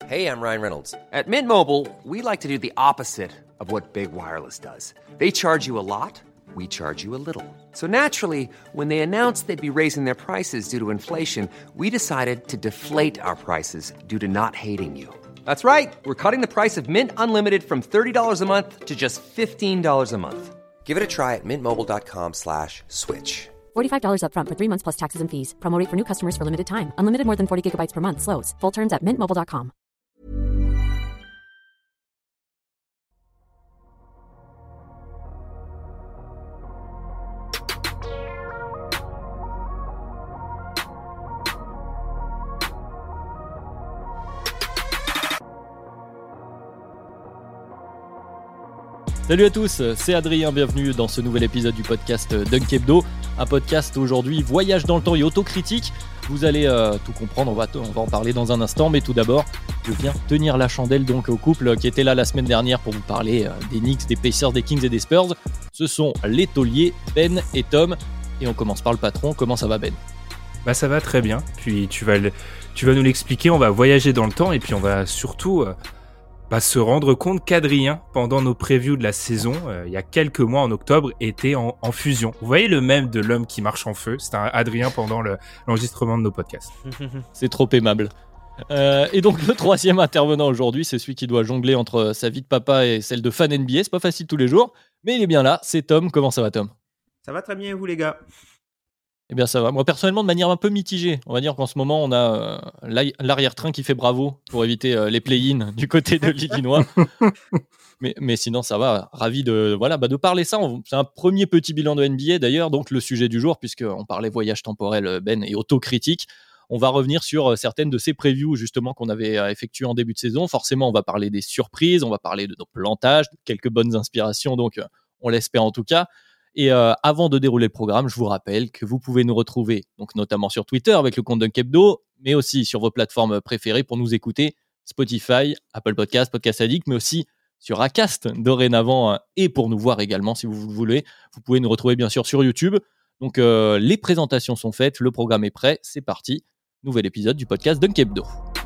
Hey, I'm Ryan Reynolds. At Mint Mobile, we like to do the opposite of what Big Wireless does. They charge you a lot, we charge you a little. So naturally, when they announced they'd be raising their prices due to inflation, we decided to deflate our prices due to not hating you. That's right. We're cutting the price of Mint Unlimited from $30 a month to just $15 a month. Give it a try at mintmobile.com/switch. $45 up front for 3 months plus taxes and fees. Promo rate for new customers for limited time. Unlimited more than 40 gigabytes per month. Slows full terms at mintmobile.com. Salut à tous, c'est Adrien, bienvenue dans ce nouvel épisode du podcast Dunk Hebdo. Un podcast aujourd'hui voyage dans le temps et autocritique. Vous allez tout comprendre, on va en parler dans un instant, mais tout d'abord, je viens tenir la chandelle donc au couple qui était là la semaine dernière pour vous parler des Knicks, des Pacers, des Kings et des Spurs. Ce sont les tauliers, Ben et Tom, et on commence par le patron. Comment ça va, Ben ? Bah ça va très bien, puis tu vas nous l'expliquer, on va voyager dans le temps et puis on va surtout se rendre compte qu'Adrien, pendant nos previews de la saison, il y a quelques mois en octobre, était en fusion. Vous voyez le mème de l'homme qui marche en feu ? C'est un Adrien pendant l'enregistrement de nos podcasts. C'est trop aimable. Et donc le troisième intervenant aujourd'hui, c'est celui qui doit jongler entre sa vie de papa et celle de fan NBA. C'est pas facile tous les jours, mais il est bien là, c'est Tom. Comment ça va, Tom ? Ça va très bien, vous les gars ? Eh bien ça va. Moi personnellement de manière un peu mitigée. On va dire qu'en ce moment on a l'arrière-train qui fait bravo pour éviter les play-in du côté de l'Illinois. mais sinon ça va. Ravi de parler ça. C'est un premier petit bilan de NBA d'ailleurs, donc le sujet du jour, puisqu'on parlait voyage temporel, Ben, et autocritique. On va revenir sur certaines de ces previews justement qu'on avait effectuées en début de saison. Forcément on va parler des surprises, on va parler de nos plantages, de quelques bonnes inspirations, donc on l'espère en tout cas. Et avant de dérouler le programme, je vous rappelle que vous pouvez nous retrouver, donc notamment sur Twitter avec le compte Dunk Hebdo, mais aussi sur vos plateformes préférées pour nous écouter, Spotify, Apple Podcasts, Podcast Addict, mais aussi sur Acast dorénavant, et pour nous voir également si vous voulez. Vous pouvez nous retrouver bien sûr sur YouTube. Donc les présentations sont faites, le programme est prêt, c'est parti. Nouvel épisode du podcast Dunk Hebdo.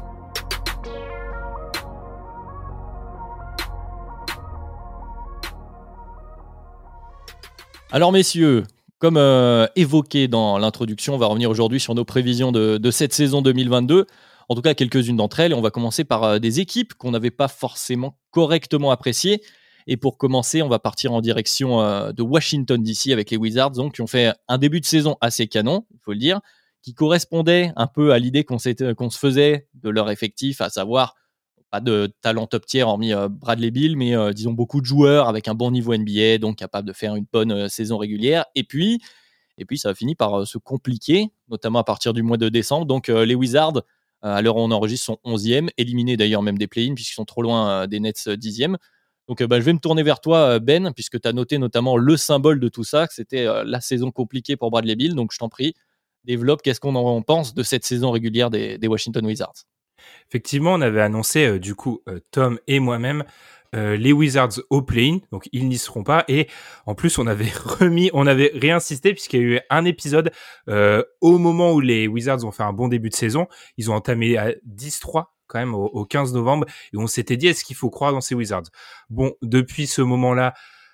Alors messieurs, comme évoqué dans l'introduction, on va revenir aujourd'hui sur nos prévisions de cette saison 2022. En tout cas, quelques-unes d'entre elles. Et on va commencer par des équipes qu'on n'avait pas forcément correctement appréciées. Et pour commencer, on va partir en direction de Washington DC avec les Wizards, donc, qui ont fait un début de saison assez canon, il faut le dire, qui correspondait un peu à l'idée qu'on se faisait de leur effectif, à savoir pas de talent top tier hormis Bradley Beal, mais disons beaucoup de joueurs avec un bon niveau NBA, donc capables de faire une bonne saison régulière. Et puis ça a fini par se compliquer, notamment à partir du mois de décembre. Donc les Wizards, à l'heure où on enregistre, sont 11e, éliminés d'ailleurs même des play-ins, puisqu'ils sont trop loin des Nets 10e. Donc je vais me tourner vers toi, Ben, puisque tu as noté notamment le symbole de tout ça, que c'était la saison compliquée pour Bradley Beal. Donc je t'en prie, développe, qu'est-ce qu'on en pense de cette saison régulière des Washington Wizards ? Effectivement, on avait annoncé Tom et moi-même les Wizards au play-in, donc ils n'y seront pas. Et en plus, on avait réinsisté puisqu'il y a eu un épisode au moment où les Wizards ont fait un bon début de saison. Ils ont entamé à 10-3 quand même au 15 novembre et on s'était dit est-ce qu'il faut croire dans ces Wizards ? Bon, depuis ce moment-là,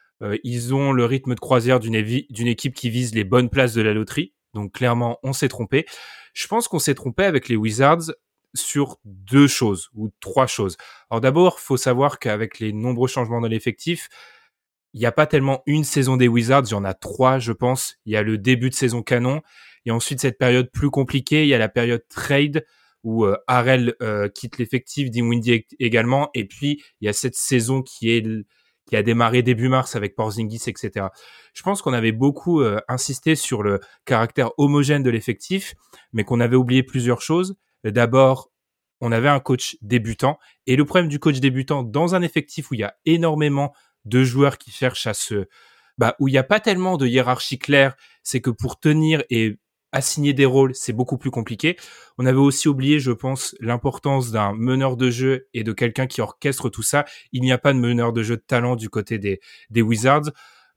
ils ont le rythme de croisière d'une équipe qui vise les bonnes places de la loterie. Donc clairement, on s'est trompé. Je pense qu'on s'est trompé avec les Wizards sur 2 choses ou 3 choses. Alors d'abord, faut savoir qu'avec les nombreux changements dans l'effectif, il n'y a pas tellement une saison des Wizards, il y en a 3, je pense. Il y a le début de saison canon, et ensuite cette période plus compliquée, il y a la période trade où Harrell quitte l'effectif, Dinwiddie également, et puis il y a cette saison qui a démarré début mars avec Porzingis, etc. Je pense qu'on avait beaucoup insisté sur le caractère homogène de l'effectif, mais qu'on avait oublié plusieurs choses. D'abord, on avait un coach débutant, et le problème du coach débutant dans un effectif où il y a énormément de joueurs qui cherchent où il n'y a pas tellement de hiérarchie claire, c'est que pour tenir et assigner des rôles, c'est beaucoup plus compliqué. On avait aussi oublié, je pense, l'importance d'un meneur de jeu et de quelqu'un qui orchestre tout ça. Il n'y a pas de meneur de jeu de talent du côté des Wizards.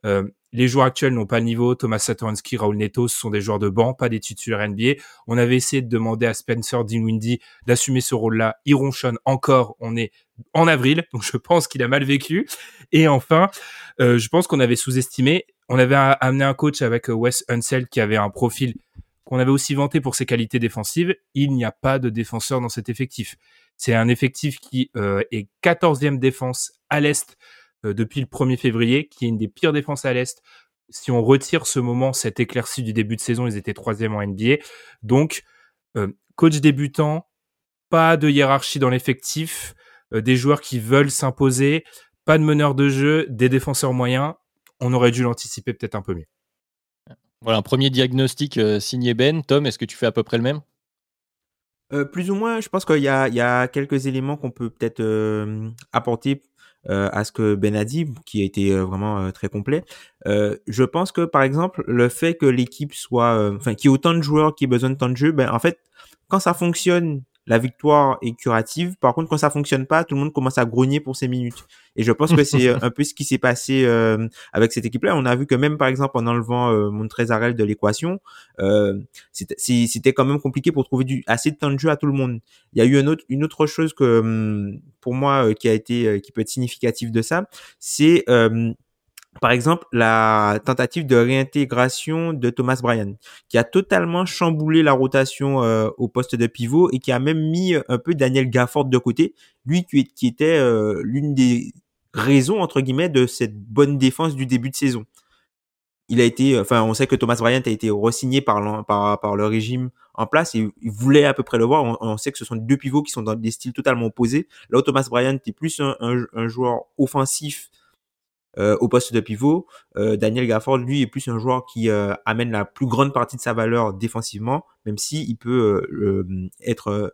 les joueurs actuels n'ont pas le niveau. Thomas Satoransky, Raul Neto, ce sont des joueurs de banc, pas des titulaires NBA. On avait essayé de demander à Spencer Dinwiddie d'assumer ce rôle-là. Il ronchonne encore. On est en avril, donc je pense qu'il a mal vécu. Et enfin, je pense qu'on avait sous-estimé. On avait amené un coach avec Wes Unseld qui avait un profil qu'on avait aussi vanté pour ses qualités défensives. Il n'y a pas de défenseur dans cet effectif. C'est un effectif qui est 14e défense à l'Est depuis le 1er février, qui est une des pires défenses à l'Est. Si on retire ce moment, cette éclaircie du début de saison, ils étaient 3e en NBA. Donc, coach débutant, pas de hiérarchie dans l'effectif, des joueurs qui veulent s'imposer, pas de meneur de jeu, des défenseurs moyens. On aurait dû l'anticiper peut-être un peu mieux. Voilà, un premier diagnostic signé Ben. Tom, est-ce que tu fais à peu près le même ? Plus ou moins, je pense qu'il y a quelques éléments qu'on peut peut-être apporter à ce que Ben a dit, qui a été vraiment très complet. Je pense que, par exemple, le fait que l'équipe soit... qu'il y ait autant de joueurs qui aient besoin de temps de jeu, ben en fait, quand ça fonctionne, la victoire est curative. Par contre, quand ça fonctionne pas, tout le monde commence à grogner pour ses minutes. Et je pense que c'est un peu ce qui s'est passé avec cette équipe-là. On a vu que même, par exemple, en enlevant Montrezl de l'équation, c'était quand même compliqué pour trouver assez de temps de jeu à tout le monde. Il y a eu une autre chose que, pour moi, qui peut être significative de ça, c'est par exemple, la tentative de réintégration de Thomas Bryant, qui a totalement chamboulé la rotation au poste de pivot et qui a même mis un peu Daniel Gafford de côté, lui qui était l'une des raisons, entre guillemets, de cette bonne défense du début de saison. On sait que Thomas Bryant a été re-signé par le régime en place et il voulait à peu près le voir. On sait que ce sont deux pivots qui sont dans des styles totalement opposés. Là où Thomas Bryant est plus un joueur offensif au poste de pivot, Daniel Gafford, lui, est plus un joueur qui amène la plus grande partie de sa valeur défensivement, même si il peut être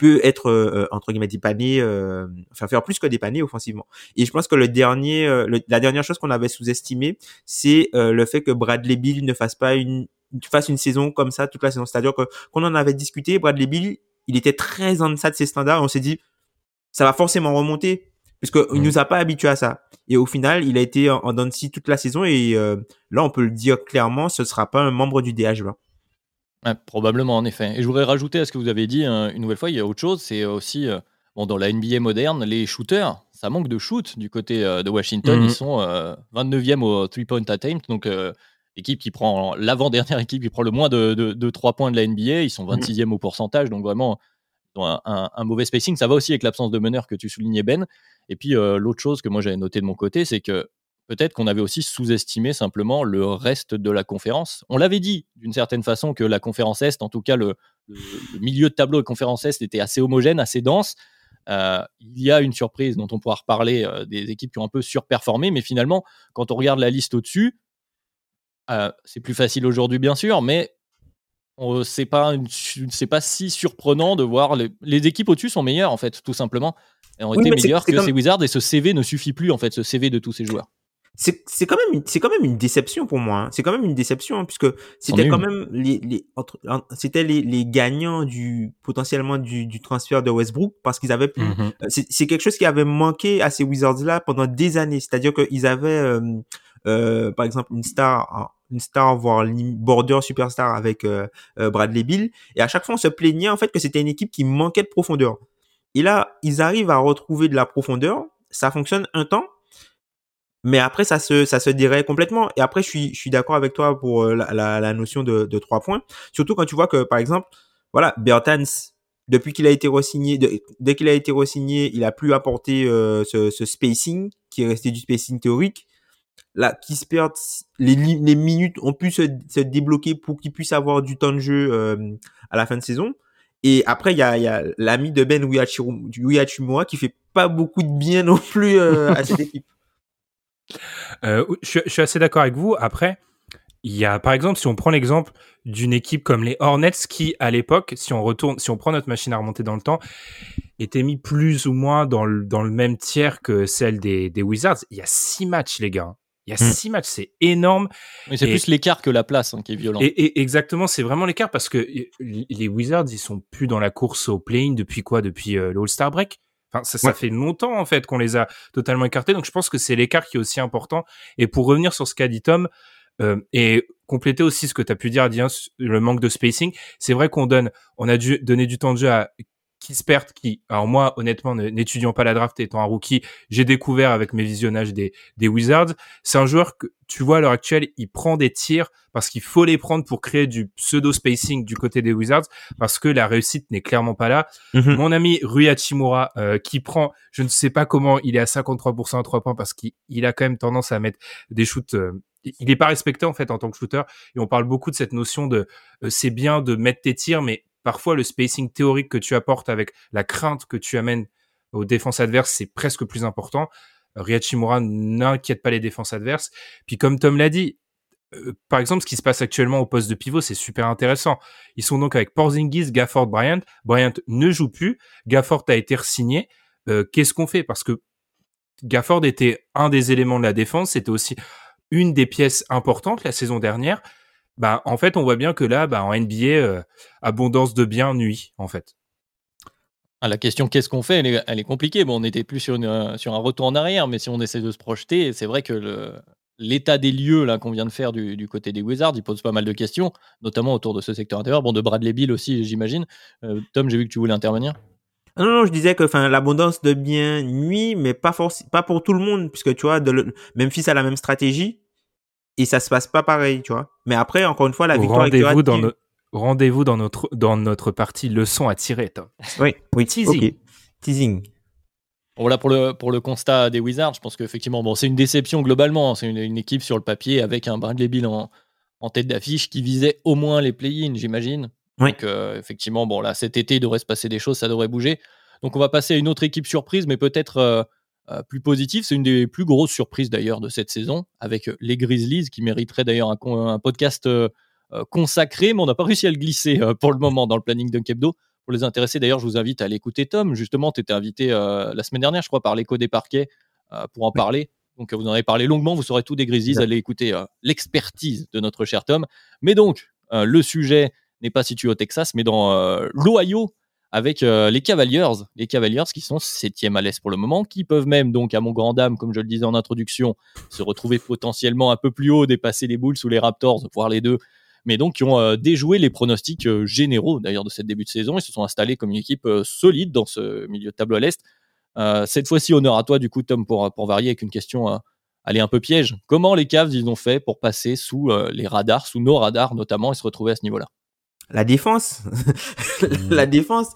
entre guillemets dépanné, faire plus que dépanner offensivement. Et je pense que la dernière chose qu'on avait sous-estimé, c'est le fait que Bradley Beal ne fasse une saison comme ça toute la saison. C'est-à-dire que qu'on en avait discuté, Bradley Beal, il était très en deçà de ses standards. Et on s'est dit, ça va forcément remonter, puisqu'il nous a pas habitués à ça. Et au final, il a été en dents de scie toute la saison et là, on peut le dire clairement, ce sera pas un membre du DH20. Ouais, probablement, en effet. Et je voudrais rajouter à ce que vous avez dit, une nouvelle fois, il y a autre chose, c'est aussi, dans la NBA moderne, les shooters, ça manque de shoot du côté de Washington. Ils sont 29e au 3-point attempt, donc l'équipe qui prend, l'avant-dernière équipe qui prend le moins de 3 points de la NBA, ils sont 26e au pourcentage, donc vraiment, ils ont un mauvais spacing. Ça va aussi avec l'absence de meneur que tu soulignais, Ben. Et puis, l'autre chose que moi j'avais noté de mon côté, c'est que peut-être qu'on avait aussi sous-estimé simplement le reste de la conférence. On l'avait dit d'une certaine façon que la conférence Est, en tout cas le milieu de tableau de conférence Est était assez homogène, assez dense. Il y a une surprise dont on pourra reparler, des équipes qui ont un peu surperformé, mais finalement, quand on regarde la liste au-dessus, c'est plus facile aujourd'hui bien sûr, mais c'est pas si surprenant de voir les équipes au-dessus sont meilleures en fait, tout simplement. Et ont été meilleurs que ces Wizards, et ce CV ne suffit plus en fait, ce CV de tous ces joueurs. C'est quand même une déception pour moi. Hein. C'est quand même une déception puisque c'était quand même c'était les gagnants potentiellement du transfert de Westbrook parce qu'ils avaient pu. C'est quelque chose qui avait manqué à ces Wizards là pendant des années. C'est-à-dire qu'ils avaient par exemple une star voire border superstar avec Bradley Beal, et à chaque fois on se plaignait en fait que c'était une équipe qui manquait de profondeur. Et là, ils arrivent à retrouver de la profondeur, ça fonctionne un temps, mais après ça se déraille complètement. Et après je suis d'accord avec toi pour la notion de 3 points, surtout quand tu vois que par exemple, voilà, Bertans, depuis qu'il a été re-signé, dès qu'il a été re-signé, il a plus apporté ce spacing qui est resté du spacing théorique. Là, qui se perdent, les minutes ont pu se débloquer pour qu'ils puissent avoir du temps de jeu à la fin de saison. Et après, il y a l'ami de Ben Uyachimura qui fait pas beaucoup de bien non plus à cette équipe. Je suis assez d'accord avec vous. Après, il y a, par exemple, si on prend l'exemple d'une équipe comme les Hornets qui, à l'époque, si on prend notre machine à remonter dans le temps, était mis plus ou moins dans le même tiers que celle des Wizards. Il y a 6 matchs, les gars. Il y a 6 matchs, c'est énorme. Mais c'est plus l'écart que la place qui est violent. Et exactement, c'est vraiment l'écart parce que les Wizards, ils sont plus dans la course au play-in depuis quoi ? Depuis le All-Star break. Enfin, ça fait longtemps en fait qu'on les a totalement écartés. Donc je pense que c'est l'écart qui est aussi important. Et pour revenir sur ce qu'a dit Tom et compléter aussi ce que tu as pu dire, Adrien, le manque de spacing, c'est vrai qu'on a dû donner du temps de jeu à Kispert qui, alors moi, honnêtement, n'étudiant pas la draft, étant un rookie, j'ai découvert avec mes visionnages des Wizards. C'est un joueur que, tu vois, à l'heure actuelle, il prend des tirs parce qu'il faut les prendre pour créer du pseudo-spacing du côté des Wizards parce que la réussite n'est clairement pas là. Mm-hmm. Mon ami Rui Hachimura, qui prend, je ne sais pas comment, il est à 53% à 3 points parce qu'il a quand même tendance à mettre des shoots, il n'est pas respecté, en fait, en tant que shooter. Et on parle beaucoup de cette notion de, c'est bien de mettre tes tirs, mais parfois, le spacing théorique que tu apportes avec la crainte que tu amènes aux défenses adverses, c'est presque plus important. Rui Hachimura n'inquiète pas les défenses adverses. Puis comme Tom l'a dit, par exemple, ce qui se passe actuellement au poste de pivot, c'est super intéressant. Ils sont donc avec Porzingis, Gafford, Bryant. Bryant ne joue plus. Gafford a été re-signé. Qu'est-ce qu'on fait? Parce que Gafford était un des éléments de la défense. C'était aussi une des pièces importantes la saison dernière. Bah, en fait, on voit bien que là, en NBA, abondance de biens nuit, en fait. Ah, la question qu'est-ce qu'on fait, elle est compliquée. Bon, on n'était plus sur un retour en arrière, mais si on essaie de se projeter, c'est vrai que l'état des lieux là qu'on vient de faire du côté des Wizards, il pose pas mal de questions, notamment autour de ce secteur intérieur. Bon, de Bradley Beal aussi, j'imagine. Tom, j'ai vu que tu voulais intervenir. Non, je disais que l'abondance de biens nuit, mais pas pour tout le monde, puisque tu vois, Memphis a la même stratégie. Et ça se passe pas pareil, tu vois. Mais après, encore une fois, la victoire Rendez-vous dans notre partie leçon à tirer, Tom. Oui. Teasing. Okay. Teasing. Voilà pour le constat des Wizards. Je pense qu'effectivement, bon, c'est une déception globalement. C'est une équipe sur le papier avec un Bradley Beal en tête d'affiche qui visait au moins les play-in, j'imagine. Oui. Donc, effectivement, bon, là, cet été, il devrait se passer des choses, ça devrait bouger. Donc, on va passer à une autre équipe surprise, mais peut-être plus positive. C'est une des plus grosses surprises d'ailleurs de cette saison, avec les Grizzlies, qui mériteraient d'ailleurs un podcast consacré, mais on n'a pas réussi à le glisser pour le moment dans le planning d'un Hebdo. Pour les intéressés, d'ailleurs, je vous invite à l'écouter, Tom. Justement, tu étais invité la semaine dernière, je crois, par l'Écho des Parquets pour en parler. Donc, vous en avez parlé longuement, vous saurez tout des Grizzlies. Allez écouter l'expertise de notre cher Tom. Mais donc, le sujet n'est pas situé au Texas, mais dans l'Ohio, avec les Cavaliers qui sont 7e à l'Est pour le moment, qui peuvent même, donc à mon grand dame, comme je le disais en introduction, se retrouver potentiellement un peu plus haut, dépasser les Bulls ou les Raptors, voire les deux, mais donc qui ont déjoué les pronostics généraux d'ailleurs de cette début de saison. Ils se sont installés comme une équipe solide dans ce milieu de tableau à l'Est. Cette fois-ci, honneur à toi du coup, Tom, pour varier avec une question allez, un peu piège. Comment les Cavs ils ont fait pour passer sous les radars, sous nos radars notamment, et se retrouver à ce niveau-là? La défense, la défense.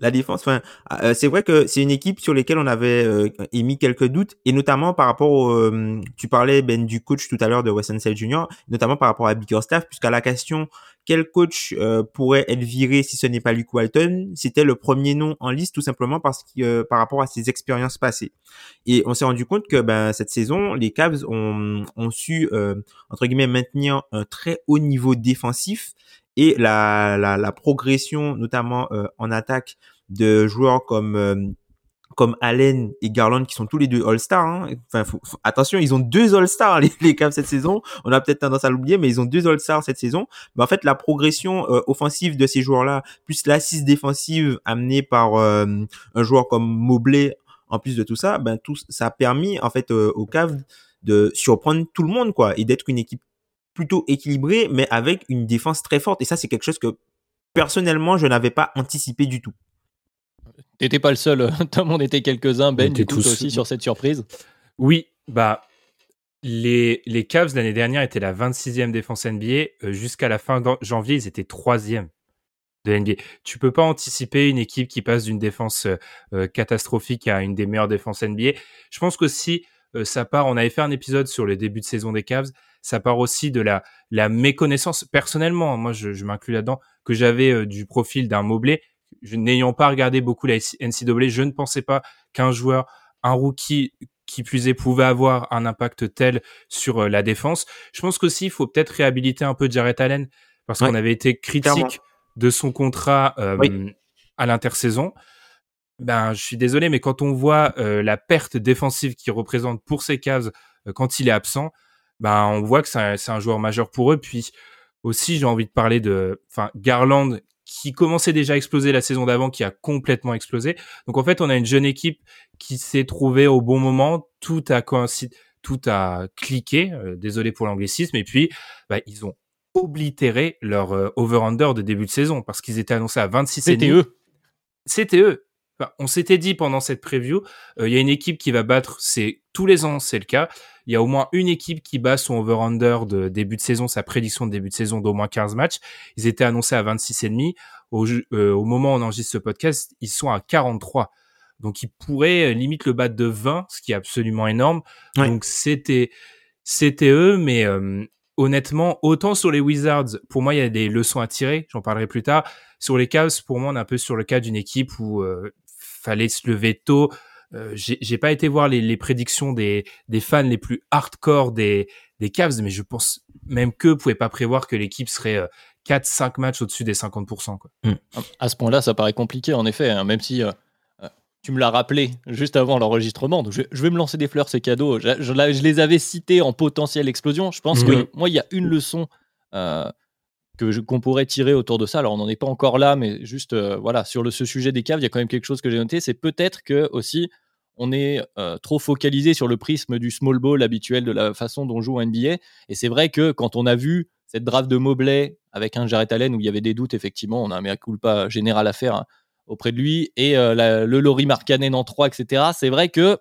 C'est vrai que c'est une équipe sur laquelle on avait émis quelques doutes, et notamment par rapport tu parlais du coach tout à l'heure de Wes Unseld Jr., notamment par rapport à Bickerstaff, puisqu'à la question quel coach pourrait être viré si ce n'est pas Luke Walton, c'était le premier nom en liste, tout simplement parce que par rapport à ses expériences passées. Et on s'est rendu compte que cette saison, les Cavs ont su entre guillemets maintenir un très haut niveau défensif. Et la progression, notamment en attaque, de joueurs comme Allen et Garland, qui sont tous les deux All-Stars. Hein. Attention, ils ont 2 All-Stars, les Cavs, cette saison. On a peut-être tendance à l'oublier, mais ils ont 2 All-Stars cette saison. En fait, la progression offensive de ces joueurs-là, plus l'assise défensive amenée par un joueur comme Mobley, en plus de tout ça, ça a permis en fait aux Cavs de surprendre tout le monde, quoi, et d'être une équipe plutôt équilibré, mais avec une défense très forte. Et ça, c'est quelque chose que, personnellement, je n'avais pas anticipé du tout. T'étais pas le seul, Tom, on était quelques-uns. Ben, du coup, aussi sur cette surprise. Oui, les Cavs, l'année dernière, étaient la 26e défense NBA. Jusqu'à la fin janvier, ils étaient 3e de NBA. Tu peux pas anticiper une équipe qui passe d'une défense catastrophique à une des meilleures défenses NBA. Je pense qu'aussi, ça part, on avait fait un épisode sur le début de saison des Cavs, ça part aussi de la méconnaissance, personnellement, moi je m'inclus là-dedans, que j'avais du profil d'un Mobley. N'ayant pas regardé beaucoup la NCAA, je ne pensais pas qu'un joueur, un rookie qui plus est, pouvait avoir un impact tel sur la défense. Je pense qu'aussi il faut peut-être réhabiliter un peu Jarrett Allen, parce qu'on avait été critique de son contrat à l'intersaison. Je suis désolé, mais quand on voit la perte défensive qu'il représente pour ces Cavs quand il est absent, on voit que c'est un joueur majeur pour eux. Puis aussi, j'ai envie de parler de Garland, qui commençait déjà à exploser la saison d'avant, qui a complètement explosé. Donc en fait, on a une jeune équipe qui s'est trouvée au bon moment, tout a coïncidé, tout a cliqué, désolé pour l'anglicisme, et puis ils ont oblitéré leur over-under de début de saison parce qu'ils étaient annoncés à 26,5. C'était eux. Enfin, on s'était dit pendant cette preview, il y a une équipe qui va battre, tous les ans, c'est le cas. Il y a au moins une équipe qui bat son over-under de début de saison, sa prédiction de début de saison d'au moins 15 matchs. Ils étaient annoncés à 26,5. Au moment où on enregistre ce podcast, ils sont à 43. Donc, ils pourraient limite le battre de 20, ce qui est absolument énorme. Ouais. Donc, c'était eux, mais honnêtement, autant sur les Wizards, pour moi, il y a des leçons à tirer. J'en parlerai plus tard. Sur les Cavs, pour moi, on est un peu sur le cas d'une équipe où fallait se lever tôt. J'ai pas été voir les prédictions des fans les plus hardcore des Cavs, mais je pense même qu'eux pouvaient pas prévoir que l'équipe serait 4-5 matchs au-dessus des 50%. Quoi. À ce point-là, ça paraît compliqué, en effet, hein, même si tu me l'as rappelé juste avant l'enregistrement. Donc je vais me lancer des fleurs, ces cadeaux. Je les avais cités en potentielle explosion. Je pense que moi, il y a une leçon qu'on pourrait tirer autour de ça. Alors, on n'en est pas encore là, mais juste sur ce sujet des Cavs, il y a quand même quelque chose que j'ai noté. C'est peut-être que aussi on est trop focalisé sur le prisme du small ball habituel de la façon dont joue en NBA. Et c'est vrai que quand on a vu cette draft de Mobley avec un Jarrett Allen où il y avait des doutes, effectivement, on a un mea culpa général à faire auprès de lui, et le Lauri Markkanen en 3, etc. C'est vrai que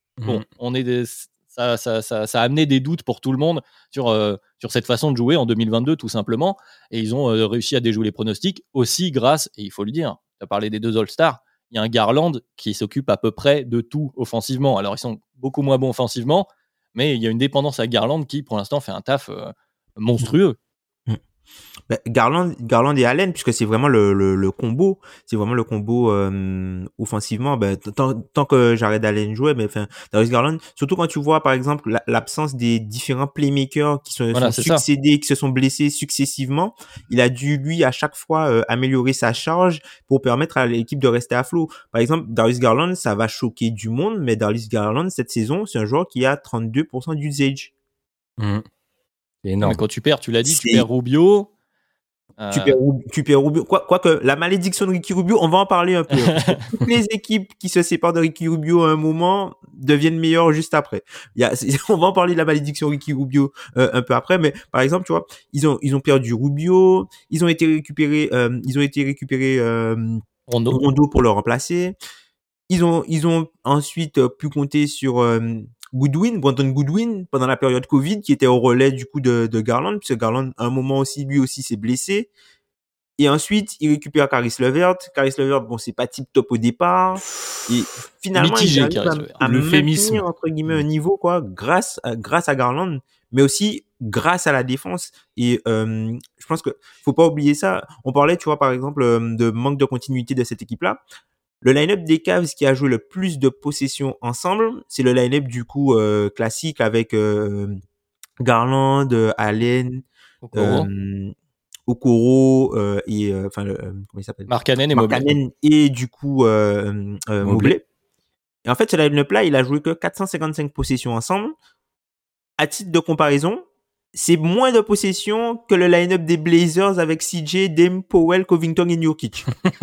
ça a amené des doutes pour tout le monde sur cette façon de jouer en 2022, tout simplement. Et ils ont réussi à déjouer les pronostics aussi grâce, et il faut le dire, tu as parlé des deux All-Stars, il y a un Garland qui s'occupe à peu près de tout offensivement. Alors, ils sont beaucoup moins bons offensivement, mais il y a une dépendance à Garland qui, pour l'instant, fait un taf monstrueux. Garland et Allen, puisque c'est vraiment le combo, c'est vraiment le combo offensivement. Tant que Jared Allen jouait, mais enfin Darius Garland, surtout quand tu vois par exemple l'absence des différents playmakers qui sont succédés, qui se sont blessés successivement, il a dû lui à chaque fois améliorer sa charge pour permettre à l'équipe de rester à flot. Par exemple, Darius Garland, ça va choquer du monde, mais Darius Garland cette saison, c'est un joueur qui a 32% d'usage. C'est énorme. Mais quand tu perds, tu l'as dit, tu perds Rubio. Tu perds Rubio. Quoique, la malédiction de Ricky Rubio, on va en parler un peu. Toutes les équipes qui se séparent de Ricky Rubio à un moment deviennent meilleures juste après. On va en parler de la malédiction Ricky Rubio un peu après, mais par exemple, tu vois, ils ont perdu Rubio, ils ont été récupérés Rondo pour le remplacer. Ils ont ensuite pu compter sur Brandon Goodwin, pendant la période Covid, qui était au relais du coup de Garland, puisque Garland, à un moment aussi, lui aussi s'est blessé. Et ensuite, il récupère Caris LeVert. Caris LeVert, bon, c'est pas tip top au départ. Et finalement, il arrive à maintenir, entre guillemets, un niveau, quoi, grâce à Garland, mais aussi grâce à la défense. Et je pense que faut pas oublier ça. On parlait, tu vois, par exemple, de manque de continuité de cette équipe-là. Le line-up des Cavs qui a joué le plus de possessions ensemble, c'est le line-up du coup classique avec Garland, Allen, Okoro et comment il s'appelle, Markkanen et Mobley. Et du coup Mobley. Et en fait, ce line-up-là, il a joué que 455 possessions ensemble. À titre de comparaison, c'est moins de possessions que le line-up des Blazers avec CJ, Dame, Powell, Covington et Nurkic.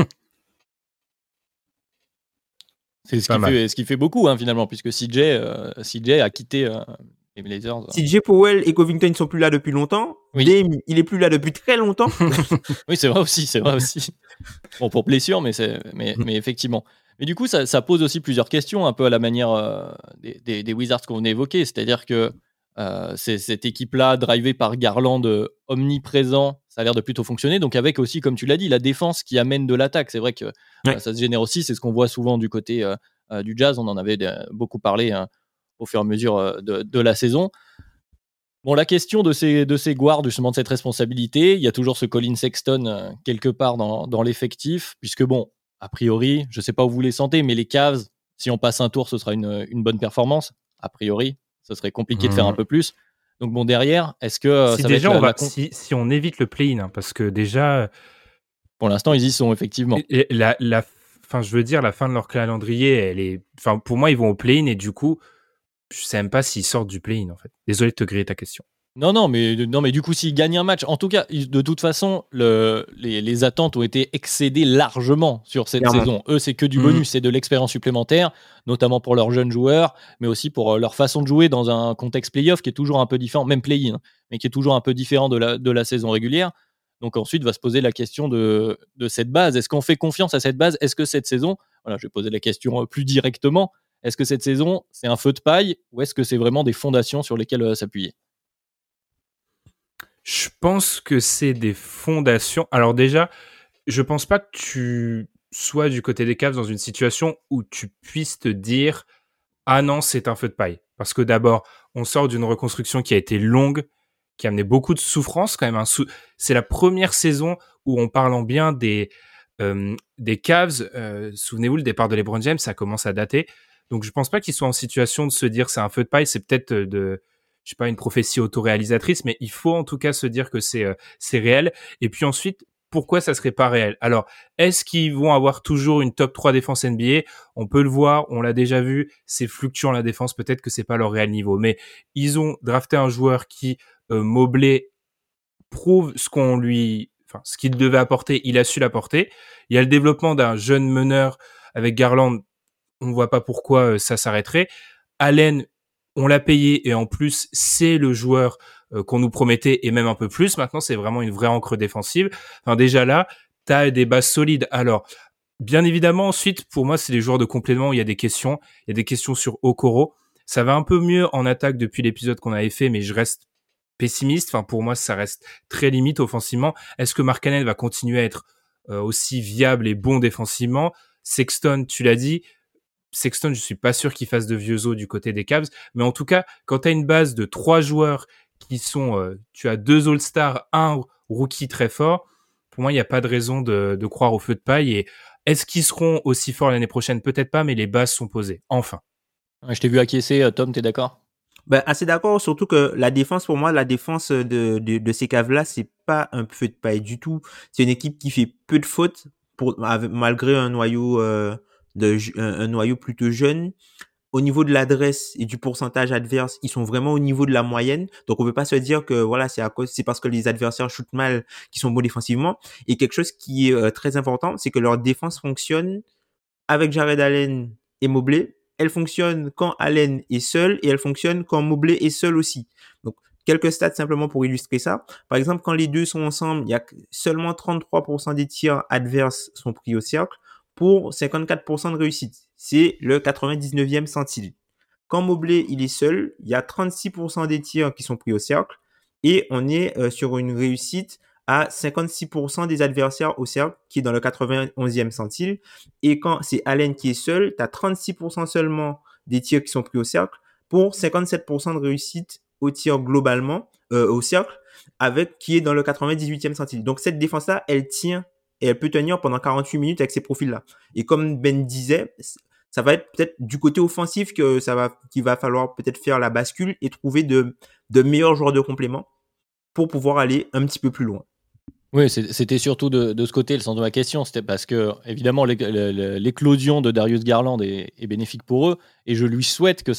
C'est ce qui fait beaucoup, hein, finalement, puisque CJ a quitté les Blazers. CJ, Powell et Covington ne sont plus là depuis longtemps. Oui. Dame, il est plus là depuis très longtemps. Oui, c'est vrai aussi. Bon, pour blessure, mais effectivement. Mais du coup, ça pose aussi plusieurs questions, un peu à la manière des Wizards qu'on a évoqués. C'est-à-dire que c'est cette équipe-là, drivée par Garland, omniprésent, ça a l'air de plutôt fonctionner. Donc avec aussi, comme tu l'as dit, la défense qui amène de l'attaque. C'est vrai que ça se génère aussi. C'est ce qu'on voit souvent du côté du Jazz. On en avait beaucoup parlé au fur et à mesure de la saison. Bon, la question de ces guards, justement, de cette responsabilité, il y a toujours ce Colin Sexton quelque part dans l'effectif, puisque bon, a priori, je ne sais pas où vous les sentez, mais les Cavs, si on passe un tour, ce sera une bonne performance. A priori, ce serait compliqué de faire un peu plus. Donc bon, derrière, est-ce que ça déjà, si on évite le play-in, hein, parce que déjà, pour l'instant, ils y sont effectivement. La fin de leur calendrier, elle est, pour moi, ils vont au play-in et du coup, je sais même pas s'ils sortent du play-in en fait. Désolé de te griller ta question. Non, mais du coup, s'ils gagnent un match, en tout cas, de toute façon, les attentes ont été excédées largement sur cette Clairement. saison. Eux, c'est que du bonus, c'est de l'expérience supplémentaire, notamment pour leurs jeunes joueurs, mais aussi pour leur façon de jouer dans un contexte play-off qui est toujours un peu différent, même play-in, mais qui est toujours un peu différent de la saison régulière. Donc ensuite, va se poser la question de cette base. Est-ce qu'on fait confiance à cette base ? Est-ce que cette saison, voilà, je vais poser la question plus directement, est-ce que cette saison, c'est un feu de paille ou est-ce que c'est vraiment des fondations sur lesquelles s'appuyer ? Je pense que c'est des fondations. Alors déjà, je pense pas que tu sois du côté des Cavs dans une situation où tu puisses te dire « Ah non, c'est un feu de paille ». Parce que d'abord, on sort d'une reconstruction qui a été longue, qui a amené beaucoup de souffrance quand même. C'est la première saison où on parle en bien des Cavs. Souvenez-vous, le départ de LeBron James, ça commence à dater. Donc je pense pas qu'ils soient en situation de se dire « C'est un feu de paille ». C'est peut-être je sais pas, une prophétie autoréalisatrice, mais il faut en tout cas se dire que c'est réel. Et puis ensuite, pourquoi ça serait pas réel ? Alors, est-ce qu'ils vont avoir toujours une top 3 défense NBA ? On peut le voir, on l'a déjà vu, c'est fluctuant la défense, peut-être que c'est pas leur réel niveau. Mais ils ont drafté un joueur qui, Mobley, prouve ce qu'il devait apporter, il a su l'apporter. Il y a le développement d'un jeune meneur avec Garland, on voit pas pourquoi ça s'arrêterait. Allen, on l'a payé et en plus, c'est le joueur qu'on nous promettait et même un peu plus. Maintenant, c'est vraiment une vraie encre défensive. Enfin, déjà là, t'as des bases solides. Alors, bien évidemment, ensuite, pour moi, c'est des joueurs de complément où il y a des questions. Il y a des questions sur Okoro. Ça va un peu mieux en attaque depuis l'épisode qu'on avait fait, mais je reste pessimiste. Enfin, pour moi, ça reste très limite offensivement. Est-ce que Markkanen va continuer à être aussi viable et bon défensivement ? Sexton, tu l'as dit. Sexton, je suis pas sûr qu'il fasse de vieux os du côté des Cavs, mais en tout cas, quand tu as une base de 3 joueurs qui sont, tu as 2 All-Stars, un rookie très fort, pour moi, il n'y a pas de raison de croire au feu de paille. Et est-ce qu'ils seront aussi forts l'année prochaine ? Peut-être pas, mais les bases sont posées. Enfin. Je t'ai vu acquiescer, Tom, t'es d'accord ? Ben, assez d'accord, surtout que la défense, pour moi, la défense de ces Cavs-là, c'est pas un feu de paille du tout. C'est une équipe qui fait peu de fautes malgré un noyau un noyau plutôt jeune. Au niveau de l'adresse et du pourcentage adverse, ils sont vraiment au niveau de la moyenne. Donc, on peut pas se dire que voilà, c'est parce que les adversaires shootent mal qu'ils sont bons défensivement. Et quelque chose qui est très important, c'est que leur défense fonctionne avec Jared Allen et Mobley. Elle fonctionne quand Allen est seul et elle fonctionne quand Mobley est seul aussi. Donc, quelques stats simplement pour illustrer ça. Par exemple, quand les deux sont ensemble, il y a seulement 33% des tirs adverses sont pris au cercle pour 54% de réussite. C'est le 99e centile. Quand Mobley il est seul, il y a 36% des tirs qui sont pris au cercle et on est sur une réussite à 56% des adversaires au cercle qui est dans le 91e centile. Et quand c'est Allen qui est seul, tu as 36% seulement des tirs qui sont pris au cercle pour 57% de réussite au tir globalement au cercle qui est dans le 98e centile. Donc cette défense-là, elle tient et elle peut tenir pendant 48 minutes avec ces profils-là. Et comme Ben disait, ça va être peut-être du côté offensif qu'il va falloir peut-être faire la bascule et trouver de meilleurs joueurs de complément pour pouvoir aller un petit peu plus loin. Oui, c'était surtout de ce côté le sens de ma question. C'était parce que, évidemment, l'éclosion de Darius Garland est bénéfique pour eux et je lui souhaite que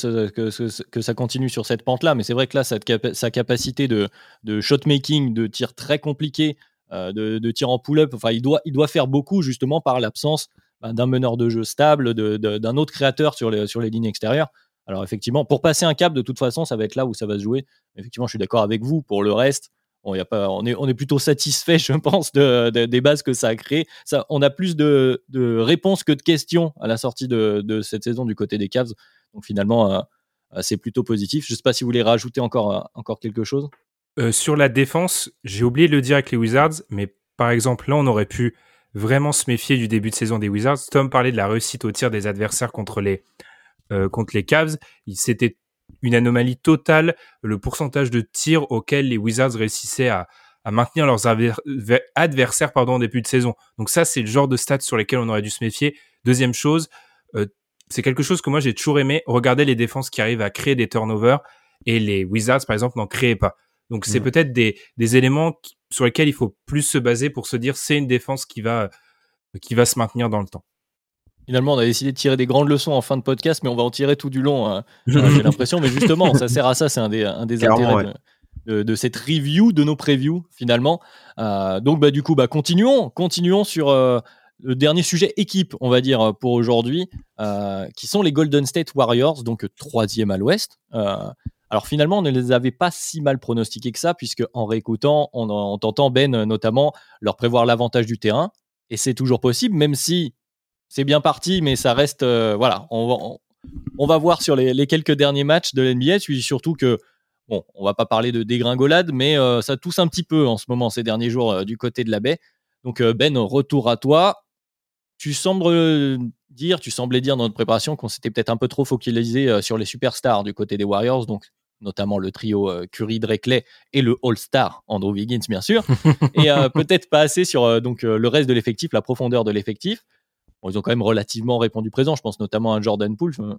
ça continue sur cette pente-là. Mais c'est vrai que là, sa capacité de shot-making, de tir très compliqué, de tir en pull-up, enfin, il doit faire beaucoup justement par l'absence d'un meneur de jeu stable, d'un autre créateur sur les lignes extérieures. Alors, effectivement, pour passer un cap, de toute façon, ça va être là où ça va se jouer. Effectivement, je suis d'accord avec vous. Pour le reste, on est plutôt satisfait, je pense, des bases que ça a créées. On a plus de réponses que de questions à la sortie de cette saison du côté des Cavs. Donc finalement, c'est plutôt positif. Je ne sais pas si vous voulez rajouter encore quelque chose. Sur la défense, j'ai oublié de le dire avec les Wizards, mais par exemple, là, on aurait pu vraiment se méfier du début de saison des Wizards. Tom parlait de la réussite au tir des adversaires contre les Cavs. C'était une anomalie totale, le pourcentage de tirs auquel les Wizards réussissaient à maintenir leurs adversaires en début de saison. Donc ça, c'est le genre de stats sur lesquels on aurait dû se méfier. Deuxième chose, c'est quelque chose que moi j'ai toujours aimé, regarder les défenses qui arrivent à créer des turnovers et les Wizards, par exemple, n'en créaient pas. Donc c'est peut-être des éléments sur lesquels il faut plus se baser pour se dire c'est une défense qui va se maintenir dans le temps. Finalement, on a décidé de tirer des grandes leçons en fin de podcast, mais on va en tirer tout du long, j'ai l'impression. Mais justement, ça sert à ça, c'est un des intérêts de cette review de nos previews finalement. Donc du coup, continuons sur le dernier sujet équipe, on va dire, pour aujourd'hui, qui sont les Golden State Warriors, donc 3e à l'Ouest. Alors finalement, on ne les avait pas si mal pronostiqués que ça, puisque en réécoutant, on t'entend Ben notamment leur prévoir l'avantage du terrain, et c'est toujours possible, même si c'est bien parti, mais ça reste, voilà, on va voir sur les quelques derniers matchs de l'NBA, surtout que, bon, on va pas parler de dégringolade, mais ça tousse un petit peu en ce moment, ces derniers jours, du côté de la baie. Donc Ben, retour à toi. Tu semblais dire dans notre préparation qu'on s'était peut-être un peu trop focalisé sur les superstars du côté des Warriors, donc notamment le trio Curry, Drexler et le All-Star Andrew Wiggins, bien sûr, et peut-être pas assez sur le reste de l'effectif, la profondeur de l'effectif. Bon, ils ont quand même relativement répondu présent, je pense notamment à Jordan Poole, non ?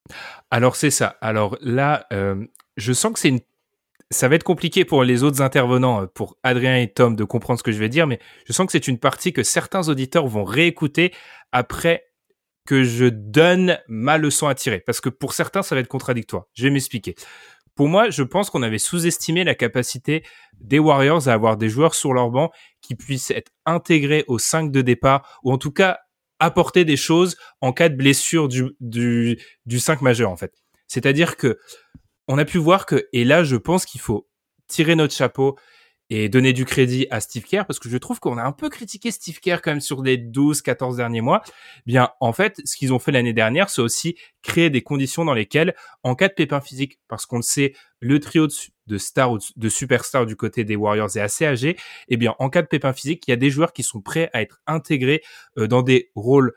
Alors c'est ça. Alors là, je sens que ça va être compliqué pour les autres intervenants, pour Adrien et Tom, de comprendre ce que je vais dire, mais je sens que c'est une partie que certains auditeurs vont réécouter après que je donne ma leçon à tirer. Parce que pour certains, ça va être contradictoire. Je vais m'expliquer. Pour moi, je pense qu'on avait sous-estimé la capacité des Warriors à avoir des joueurs sur leur banc qui puissent être intégrés au 5 de départ, ou en tout cas apporter des choses en cas de blessure du 5 majeur, en fait. C'est-à-dire que on a pu voir que, et là, je pense qu'il faut tirer notre chapeau et donner du crédit à Steve Kerr, parce que je trouve qu'on a un peu critiqué Steve Kerr quand même sur les 12-14 derniers mois. Bien, en fait, ce qu'ils ont fait l'année dernière, c'est aussi créer des conditions dans lesquelles, en cas de pépin physique, parce qu'on le sait, le trio de stars ou de superstars du côté des Warriors est assez âgé, et bien, en cas de pépin physique, il y a des joueurs qui sont prêts à être intégrés dans des rôles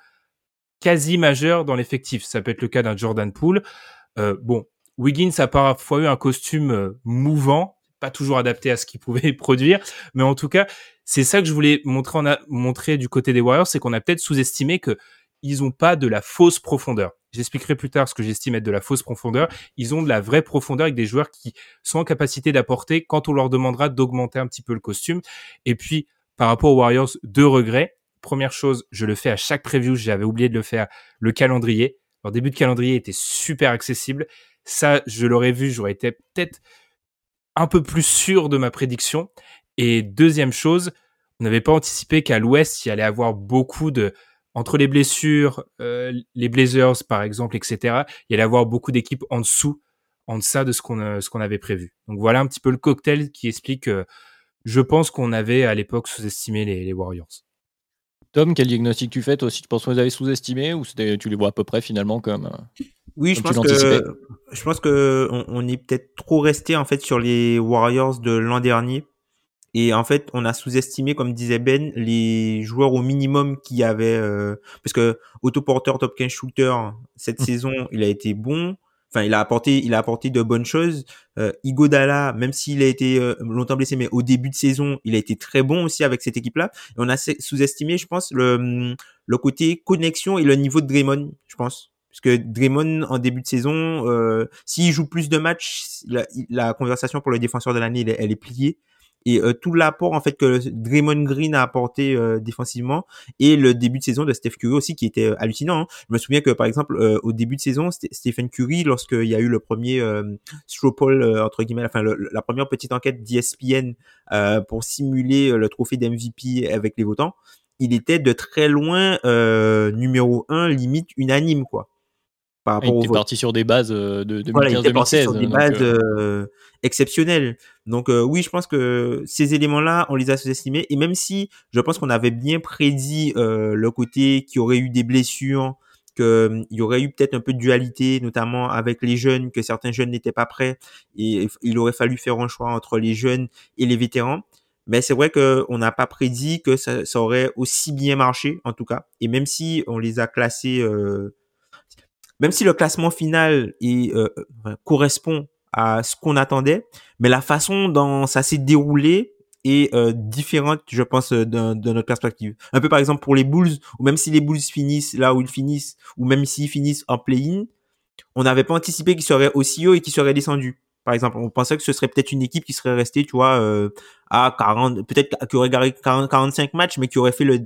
quasi majeurs dans l'effectif. Ça peut être le cas d'un Jordan Poole. Bon, Wiggins a parfois eu un costume mouvant, pas toujours adapté à ce qu'il pouvait produire, mais en tout cas, c'est ça que je voulais montrer du côté des Warriors, c'est qu'on a peut-être sous-estimé que ils ont pas de la fausse profondeur. J'expliquerai plus tard ce que j'estime être de la fausse profondeur. Ils ont de la vraie profondeur avec des joueurs qui sont en capacité d'apporter quand on leur demandera d'augmenter un petit peu le costume. Et puis, par rapport aux Warriors, 2 regrets. Première chose, je le fais à chaque preview, j'avais oublié de le faire, le calendrier. Leur début de calendrier était super accessible. Ça, je l'aurais vu, j'aurais été peut-être un peu plus sûr de ma prédiction. Et deuxième chose, on n'avait pas anticipé qu'à l'Ouest, il y allait avoir beaucoup entre les blessures, les Blazers par exemple, etc., il y allait avoir beaucoup d'équipes en deçà de ce qu'on avait prévu. Donc voilà un petit peu le cocktail qui explique, je pense qu'on avait à l'époque sous-estimé les Warriors. Tom, quel diagnostic tu fais toi aussi? Tu penses que vous avez sous-estimé ou tu les vois à peu près finalement comme Oui, comme je pense que on est peut-être trop resté en fait sur les Warriors de l'an dernier. Et en fait, on a sous-estimé, comme disait Ben, les joueurs au minimum qu'il y avait, parce que Otto Porter, top 15 shooter, cette saison, il a été bon. Enfin, il a apporté de bonnes choses. Iguodala, même s'il a été longtemps blessé, mais au début de saison, il a été très bon aussi avec cette équipe-là. Et on a sous-estimé, je pense, le côté connexion et le niveau de Draymond, je pense. Parce que Draymond, en début de saison, s'il joue plus de matchs, la conversation pour le défenseur de l'année, elle est pliée. Et tout l'apport en fait que Draymond Green a apporté défensivement, et le début de saison de Steph Curry aussi qui était hallucinant, hein. Je me souviens que par exemple au début de saison, Stephen Curry, lorsqu'il y a eu le premier straw poll entre guillemets, enfin la première petite enquête d'ESPN pour simuler le trophée d'MVP avec les votants, il était de très loin numéro 1, limite unanime quoi. Par rapport il était parti sur des bases de 2015-2016. Voilà, il était parti sur des bases exceptionnelles. Donc oui, je pense que ces éléments-là, on les a sous-estimés. Et même si je pense qu'on avait bien prédit le côté qu'il y aurait eu des blessures, qu'il y aurait eu peut-être un peu de dualité, notamment avec les jeunes, que certains jeunes n'étaient pas prêts, et il aurait fallu faire un choix entre les jeunes et les vétérans. Mais c'est vrai qu'on n'a pas prédit que ça aurait aussi bien marché, en tout cas. Et même si on les a classés... même si le classement final correspond à ce qu'on attendait, mais la façon dont ça s'est déroulé est différente, je pense, de notre perspective. Un peu par exemple pour les Bulls, ou même si les Bulls finissent là où ils finissent, ou même s'ils finissent en play-in, on n'avait pas anticipé qu'ils seraient aussi haut et qu'ils seraient descendus. Par exemple, on pensait que ce serait peut-être une équipe qui serait restée, tu vois, à 40, peut-être qui aurait gagné 45 matchs, mais qui aurait fait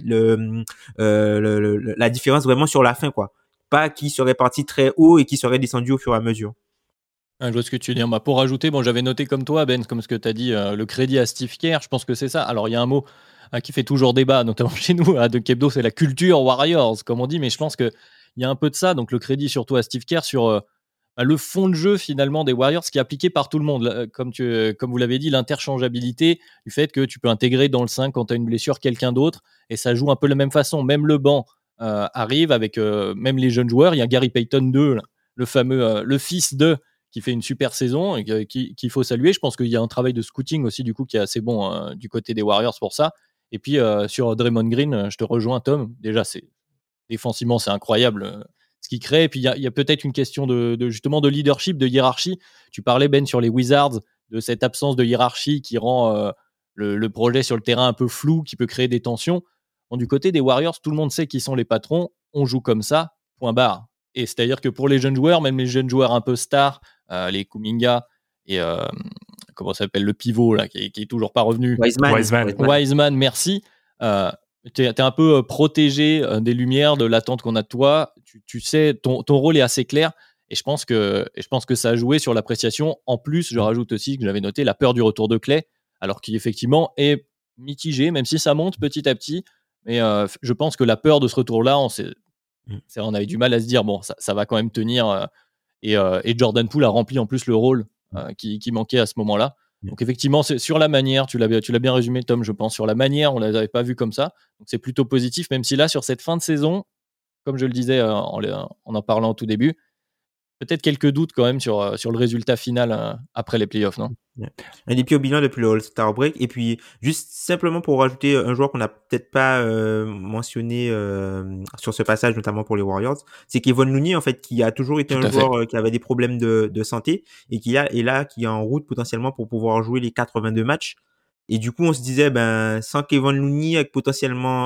la différence vraiment sur la fin, quoi. Pas qui serait parti très haut et qui serait descendu au fur et à mesure. Je vois ce que tu veux dire. Bah, pour rajouter, bon, j'avais noté comme toi, Ben, comme ce que tu as dit, le crédit à Steve Kerr. Je pense que c'est ça. Alors, il y a un mot qui fait toujours débat, notamment chez nous, à De Kebdo, c'est la culture Warriors, comme on dit. Mais je pense qu'il y a un peu de ça. Donc, le crédit surtout à Steve Kerr sur le fond de jeu, finalement, des Warriors, qui est appliqué par tout le monde. Comme vous l'avez dit, l'interchangeabilité, du fait que tu peux intégrer dans le 5 quand tu as une blessure quelqu'un d'autre. Et ça joue un peu de la même façon. Même le banc arrive avec même les jeunes joueurs. Il y a Gary Payton 2, là, le fameux, le fils de qui fait une super saison et qu'il faut saluer. Je pense qu'il y a un travail de scouting aussi du coup qui est assez bon du côté des Warriors pour ça. Et puis sur Draymond Green, je te rejoins Tom. Déjà, défensivement, c'est incroyable ce qu'il crée. Et puis il y a peut-être une question justement de leadership, de hiérarchie. Tu parlais Ben sur les Wizards de cette absence de hiérarchie qui rend le projet sur le terrain un peu flou, qui peut créer des tensions. Bon, du côté des Warriors, tout le monde sait qui sont les patrons. On joue comme ça, point barre. Et c'est-à-dire que pour les jeunes joueurs, même les jeunes joueurs un peu stars, les Kuminga et comment ça s'appelle le pivot là qui est toujours pas revenu, Wiseman, merci. T'es un peu protégé des lumières, de l'attente qu'on a de toi. Tu sais, ton rôle est assez clair. Et je pense que ça a joué sur l'appréciation. En plus, je rajoute aussi que j'avais noté la peur du retour de Clay, alors qu'il effectivement est mitigé, même si ça monte petit à petit. Mais je pense que la peur de ce retour-là, on avait du mal à se dire bon, ça va quand même tenir. Et Jordan Poole a rempli en plus le rôle qui manquait à ce moment-là. Donc effectivement, c'est sur la manière, tu l'as bien résumé Tom, je pense, sur la manière, on ne l'avait pas vu comme ça. Donc c'est plutôt positif, même si là, sur cette fin de saison, comme je le disais en parlant au tout début, peut-être quelques doutes quand même sur le résultat final après les playoffs, non ? Un des pires bilans depuis le All-Star Break. Et puis, juste simplement pour rajouter un joueur qu'on n'a peut-être pas mentionné sur ce passage, notamment pour les Warriors, c'est Kevon Looney, en fait, qui a toujours été un joueur qui avait des problèmes de santé et qui est en route potentiellement pour pouvoir jouer les 82 matchs. Et du coup, on se disait, sans Kevon Looney, avec potentiellement,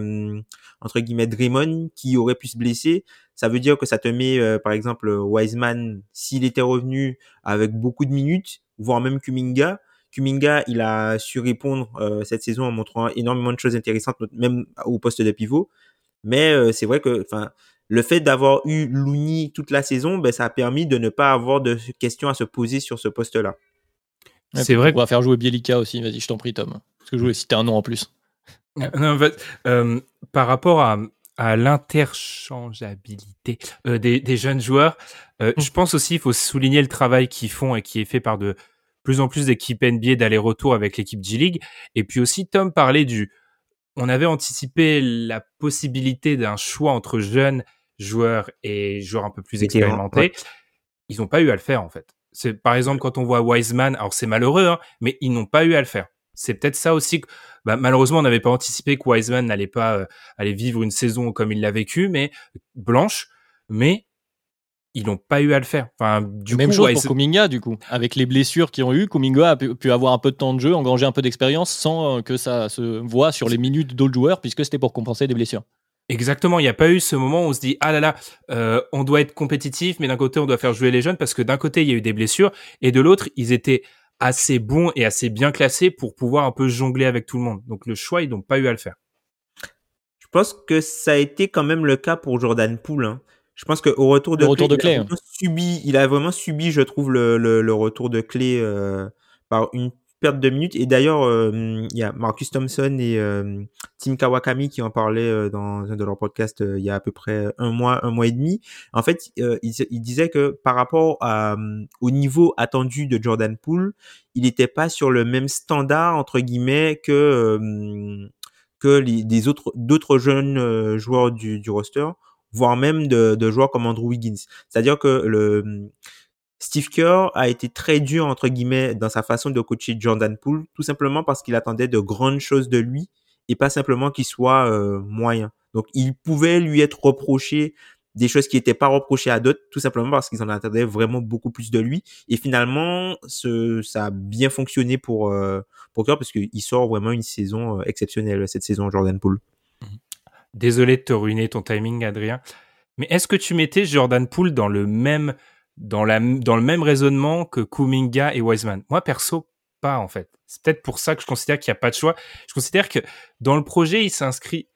entre guillemets, Draymond, qui aurait pu se blesser, ça veut dire que ça te met, par exemple, Wiseman, s'il était revenu avec beaucoup de minutes, voire même Kuminga. Kuminga, il a su répondre cette saison en montrant énormément de choses intéressantes, même au poste de pivot. Mais c'est vrai que, le fait d'avoir eu Looney toute la saison, ça a permis de ne pas avoir de questions à se poser sur ce poste-là. Ouais, c'est vrai qu'on va faire jouer Bielica aussi. Vas-y, je t'en prie, Tom. Parce que je voulais citer un nom en plus. Non, en fait, par rapport à l'interchangeabilité des jeunes joueurs, je pense aussi qu'il faut souligner le travail qu'ils font et qui est fait par de plus en plus d'équipes NBA d'aller-retour avec l'équipe G-League. Et puis aussi, Tom parlait on avait anticipé la possibilité d'un choix entre jeunes joueurs et joueurs un peu plus expérimentés. Ouais. Ils n'ont pas eu à le faire, en fait. C'est, par exemple, quand on voit Wiseman, alors c'est malheureux, hein, mais ils n'ont pas eu à le faire. C'est peut-être ça aussi que, malheureusement, on n'avait pas anticipé que Wiseman n'allait pas aller vivre une saison comme il l'a vécu, mais blanche, mais ils n'ont pas eu à le faire. Enfin, Même chose pour Kuminga, du coup. Avec les blessures qu'ils ont eues, Kuminga a pu avoir un peu de temps de jeu, engranger un peu d'expérience sans que ça se voit sur les minutes d'autres joueurs, puisque c'était pour compenser des blessures. Exactement, il n'y a pas eu ce moment où on se dit « Ah là là, on doit être compétitif, mais d'un côté, on doit faire jouer les jeunes » parce que d'un côté, il y a eu des blessures et de l'autre, ils étaient assez bons et assez bien classés pour pouvoir un peu jongler avec tout le monde. Donc le choix, ils n'ont pas eu à le faire. Je pense que ça a été quand même le cas pour Jordan Poole. Hein. Je pense qu'au retour de Clay, il a vraiment subi, je trouve, le retour de Clay par une perte de minutes. Et d'ailleurs, il y a Marcus Thompson et Tim Kawakami qui en parlaient dans un de leurs podcasts il y a à peu près un mois et demi. En fait, il disait que par rapport au niveau attendu de Jordan Poole, il n'était pas sur le même standard, entre guillemets, que d'autres jeunes joueurs du roster, voire même de joueurs comme Andrew Wiggins. C'est-à-dire que Steve Kerr a été très dur, entre guillemets, dans sa façon de coacher Jordan Poole, tout simplement parce qu'il attendait de grandes choses de lui et pas simplement qu'il soit moyen. Donc, il pouvait lui être reproché des choses qui n'étaient pas reprochées à d'autres, tout simplement parce qu'ils en attendaient vraiment beaucoup plus de lui. Et finalement, ça a bien fonctionné pour Kerr parce qu'il sort vraiment une saison exceptionnelle, cette saison, Jordan Poole. Désolé de te ruiner ton timing, Adrien. Mais est-ce que tu mettais Jordan Poole dans le même raisonnement que Kuminga et Wiseman? Moi, perso, pas, en fait. C'est peut-être pour ça que je considère qu'il n'y a pas de choix. Je considère que dans le projet, il s'inscrit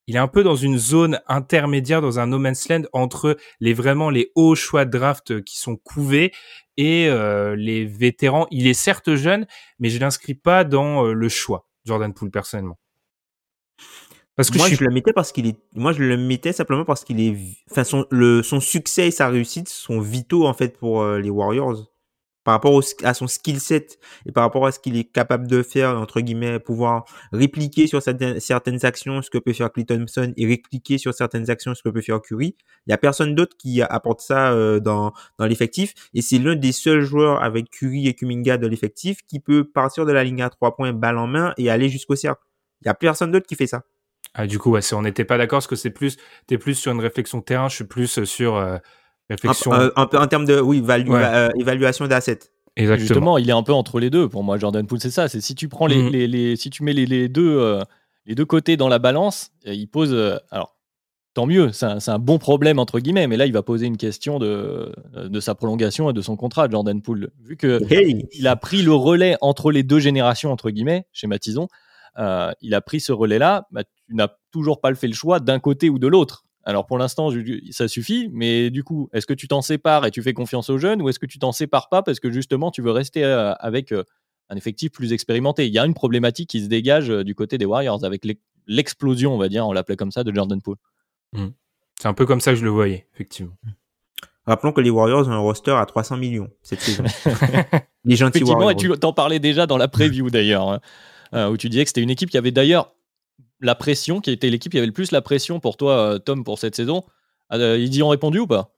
il est un peu dans une zone intermédiaire, dans un no man's land entre vraiment les hauts choix de draft qui sont couvés et les vétérans. Il est certes jeune, mais je l'inscris pas dans le choix, Jordan Poole, personnellement. Parce que moi je le mettais simplement parce qu'il est, enfin son succès et sa réussite sont vitaux en fait pour les Warriors par rapport à son skill set et par rapport à ce qu'il est capable de faire, entre guillemets, pouvoir répliquer sur certaines actions ce que peut faire Klay Thompson et répliquer sur certaines actions ce que peut faire Curry. Il y a personne d'autre qui apporte ça dans l'effectif et c'est l'un des seuls joueurs avec Curry et Kuminga de l'effectif qui peut partir de la ligne à 3 points balle en main et aller jusqu'au cercle. Il y a personne d'autre qui fait ça. Ah, du coup, ouais, on n'était pas d'accord parce que t'es plus sur une réflexion terrain, je suis plus sur réflexion. En termes de, évaluation d'assets. Exactement. Justement, il est un peu entre les deux. Pour moi, Jordan Poole, c'est ça. C'est si tu prends si tu mets les deux côtés dans la balance, il pose. Alors, tant mieux. C'est un bon problème entre guillemets. Mais là, il va poser une question de sa prolongation et de son contrat, Jordan Poole. Vu que il a pris le relais entre les deux générations entre guillemets, schématisons. Il a pris ce relais-là. Bah, tu n'as toujours pas fait le choix d'un côté ou de l'autre. Alors pour l'instant, ça suffit, mais du coup, est-ce que tu t'en sépares et tu fais confiance aux jeunes ou est-ce que tu t'en sépares pas parce que justement, tu veux rester avec un effectif plus expérimenté? Il y a une problématique qui se dégage du côté des Warriors avec l'explosion, on va dire, on l'appelait comme ça, de Jordan Poole. C'est un peu comme ça que je le voyais, effectivement. Rappelons que les Warriors ont un roster à 300 millions cette saison. Les gentils Warriors. Effectivement, et tu t'en parlais déjà dans la preview d'ailleurs, où tu disais que c'était une équipe qui avait d'ailleurs la pression, qui était l'équipe qui avait le plus la pression pour toi, Tom, pour cette saison. Ils y ont répondu ou pas?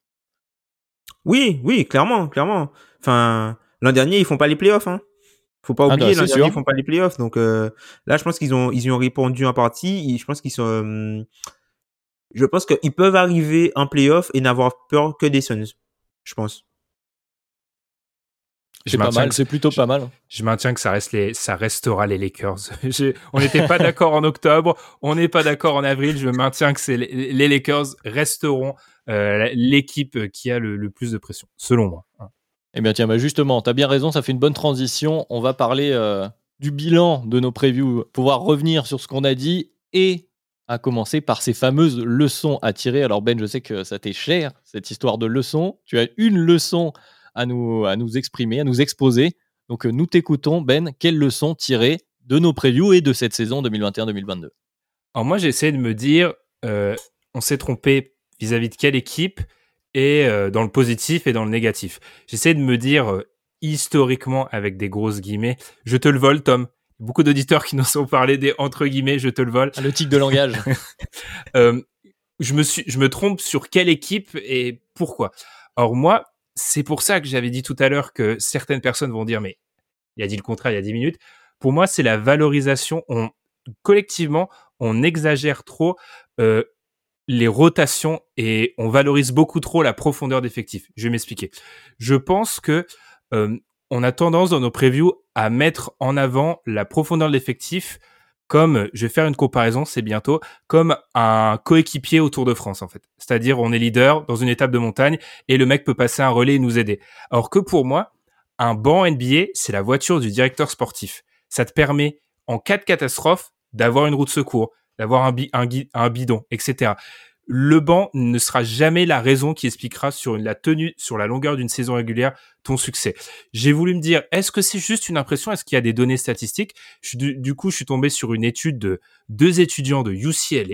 Oui, clairement. Enfin, l'an dernier, ils font pas les playoffs, hein. Faut pas oublier, l'an dernier, ils font pas les playoffs. Donc là, je pense qu'ils y ont répondu en partie. Je pense qu'ils sont... je pense qu'ils peuvent arriver en playoff et n'avoir peur que des Suns. Je pense. C'est plutôt pas mal. Je maintiens que ça restera les Lakers. On n'était pas d'accord en octobre, on n'est pas d'accord en avril. Je maintiens que les Lakers resteront l'équipe qui a le plus de pression, selon moi. Eh bien tiens, justement, tu as bien raison, ça fait une bonne transition. On va parler du bilan de nos previews, pouvoir revenir sur ce qu'on a dit et à commencer par ces fameuses leçons à tirer. Alors Ben, je sais que ça t'est cher, cette histoire de leçons. Tu as une leçon à nous exprimer, à nous exposer. Donc nous t'écoutons, Ben. Quelle leçon tirer de nos previews et de cette saison 2021-2022? Alors moi, j'ai essayé de me dire, on s'est trompé vis-à-vis de quelle équipe et dans le positif et dans le négatif. J'essaie de me dire historiquement avec des grosses guillemets, je te le vole, Tom. Beaucoup d'auditeurs qui nous ont parlé des entre guillemets, je te le vole. Le tic de langage. Je me trompe sur quelle équipe et pourquoi. Or moi, c'est pour ça que j'avais dit tout à l'heure que certaines personnes vont dire, mais il a dit le contraire il y a 10 minutes. Pour moi, c'est la valorisation. Collectivement, on exagère trop les rotations et on valorise beaucoup trop la profondeur d'effectifs. Je vais m'expliquer. Je pense que on a tendance dans nos previews à mettre en avant la profondeur de l'effectif comme, je vais faire une comparaison, c'est bientôt, comme un coéquipier au Tour de France, en fait. C'est-à-dire, on est leader dans une étape de montagne et le mec peut passer un relais et nous aider. Alors que pour moi, un banc NBA, c'est la voiture du directeur sportif. Ça te permet, en cas de catastrophe, d'avoir une roue de secours, d'avoir un bidon, etc. Le banc ne sera jamais la raison qui expliquera sur la longueur d'une saison régulière ton succès. J'ai voulu me dire, est-ce que c'est juste une impression? Est-ce qu'il y a des données statistiques? Du coup, je suis tombé sur une étude de 2 étudiants de UCLA,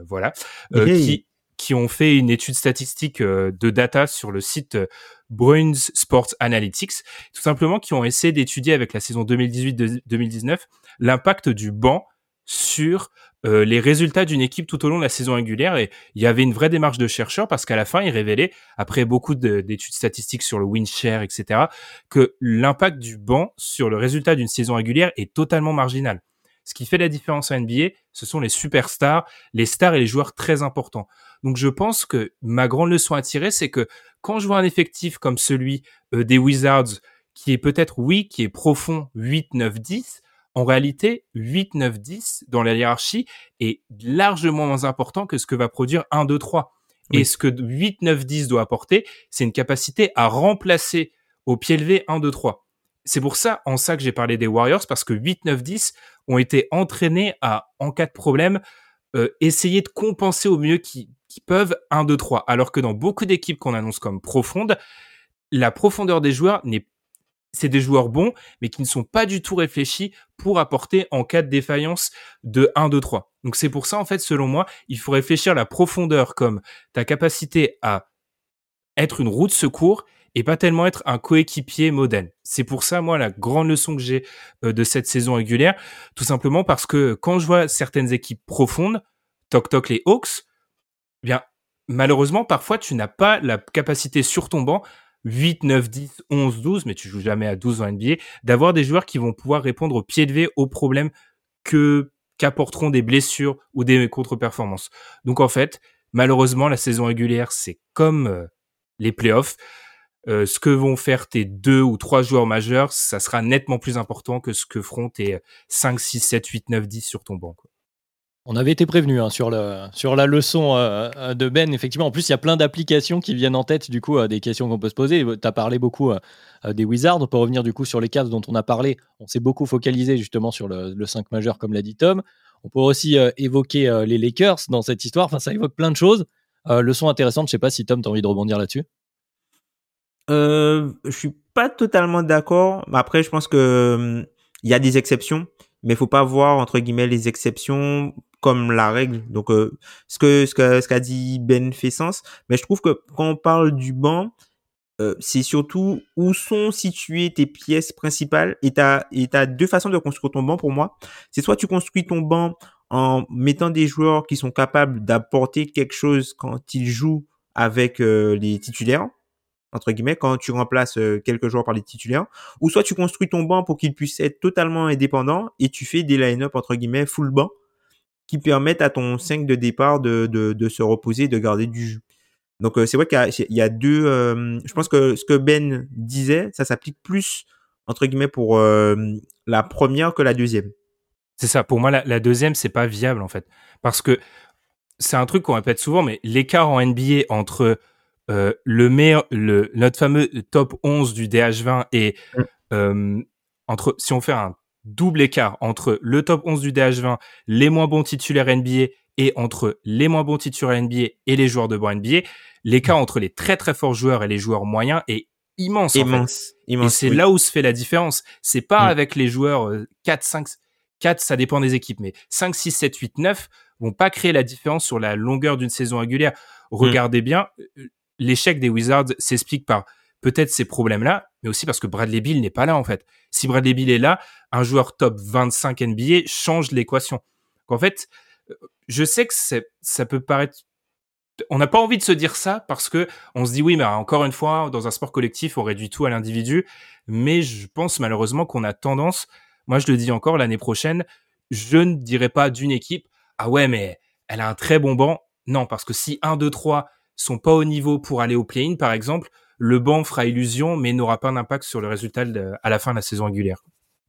qui ont fait une étude statistique de data sur le site Bruins Sports Analytics, tout simplement qui ont essayé d'étudier avec la saison 2018-2019 l'impact du banc sur les résultats d'une équipe tout au long de la saison régulière. Et il y avait une vraie démarche de chercheurs parce qu'à la fin, ils révélaient, après beaucoup d'études statistiques sur le win share, etc., que l'impact du banc sur le résultat d'une saison régulière est totalement marginal. Ce qui fait la différence en NBA, ce sont les superstars, les stars et les joueurs très importants. Donc je pense que ma grande leçon à tirer, c'est que quand je vois un effectif comme celui des Wizards, qui est peut-être, qui est profond 8, 9, 10, en réalité, 8, 9, 10 dans la hiérarchie est largement moins important que ce que va produire 1, 2, 3. Oui. Et ce que 8, 9, 10 doit apporter, c'est une capacité à remplacer au pied levé 1, 2, 3. C'est pour ça, en ça que j'ai parlé des Warriors, parce que 8, 9, 10 ont été entraînés à, en cas de problème, essayer de compenser au mieux qu'ils peuvent 1, 2, 3. Alors que dans beaucoup d'équipes qu'on annonce comme profondes, la profondeur des joueurs c'est des joueurs bons, mais qui ne sont pas du tout réfléchis pour apporter en cas de défaillance de 1, 2, 3. Donc c'est pour ça, en fait, selon moi, il faut réfléchir la profondeur comme ta capacité à être une roue de secours et pas tellement être un coéquipier moderne. C'est pour ça, moi, la grande leçon que j'ai de cette saison régulière, tout simplement parce que quand je vois certaines équipes profondes, toc les Hawks, eh bien, malheureusement, parfois, tu n'as pas la capacité sur ton banc 8, 9, 10, 11, 12, mais tu joues jamais à 12 en NBA, d'avoir des joueurs qui vont pouvoir répondre au pied levé aux problèmes qu'apporteront des blessures ou des contre-performances. Donc en fait, malheureusement, la saison régulière, c'est comme les playoffs. Ce que vont faire tes 2 ou 3 joueurs majeurs, ça sera nettement plus important que ce que feront tes 5, 6, 7, 8, 9, 10 sur ton banc, quoi. On avait été prévenu sur la leçon de Ben. Effectivement, en plus, il y a plein d'applications qui viennent en tête, du coup, des questions qu'on peut se poser. Tu as parlé beaucoup des Wizards. On peut revenir, du coup, sur les Cavs dont on a parlé. On s'est beaucoup focalisé, justement, sur le 5 majeur, comme l'a dit Tom. On peut aussi évoquer les Lakers dans cette histoire. Enfin, ça évoque plein de choses. Leçon intéressante. Je ne sais pas si, Tom, tu as envie de rebondir là-dessus. Je suis pas totalement d'accord. Après, je pense que il y a des exceptions, mais il faut pas voir entre guillemets les exceptions comme la règle. Donc, ce qu'a dit Ben fait sens. Mais je trouve que quand on parle du banc, c'est surtout où sont situées tes pièces principales. Et t'as deux façons de construire ton banc pour moi. C'est soit tu construis ton banc en mettant des joueurs qui sont capables d'apporter quelque chose quand ils jouent avec les titulaires, entre guillemets, quand tu remplaces quelques joueurs par les titulaires, ou soit tu construis ton banc pour qu'il puisse être totalement indépendant et tu fais des line-up, entre guillemets, full banc, qui permettent à ton 5 de départ de se reposer, de garder du jus. Donc, c'est vrai qu'il y a deux... je pense que ce que Ben disait, ça s'applique plus, entre guillemets, pour la première que la deuxième. C'est ça. Pour moi, la deuxième, c'est pas viable, en fait. Parce que c'est un truc qu'on répète souvent, mais l'écart en NBA entre notre fameux top 11 du DH20 et si on fait un double écart entre le top 11 du DH20, les moins bons titulaires NBA et entre les moins bons titulaires NBA et les joueurs de banc NBA, l'écart entre les très très forts joueurs et les joueurs moyens est immense, en fait. Et c'est là où se fait la différence. C'est pas avec les joueurs 4, 5, 4, ça dépend des équipes, mais 5, 6, 7, 8, 9 vont pas créer la différence sur la longueur d'une saison régulière. Regardez bien, l'échec des Wizards s'explique par peut-être ces problèmes-là, mais aussi parce que Bradley Beal n'est pas là, en fait. Si Bradley Beal est là, un joueur top 25 NBA change l'équation. Donc, en fait, je sais que ça peut paraître... On n'a pas envie de se dire ça parce que on se dit oui, mais encore une fois, dans un sport collectif, on réduit tout à l'individu. Mais je pense malheureusement qu'on a tendance, moi je le dis encore, l'année prochaine, je ne dirais pas d'une équipe, ah ouais, mais elle a un très bon banc. Non, parce que si 1, 2, 3 sont pas au niveau pour aller au play-in, par exemple, le banc fera illusion, mais n'aura pas d'impact sur le résultat à la fin de la saison régulière.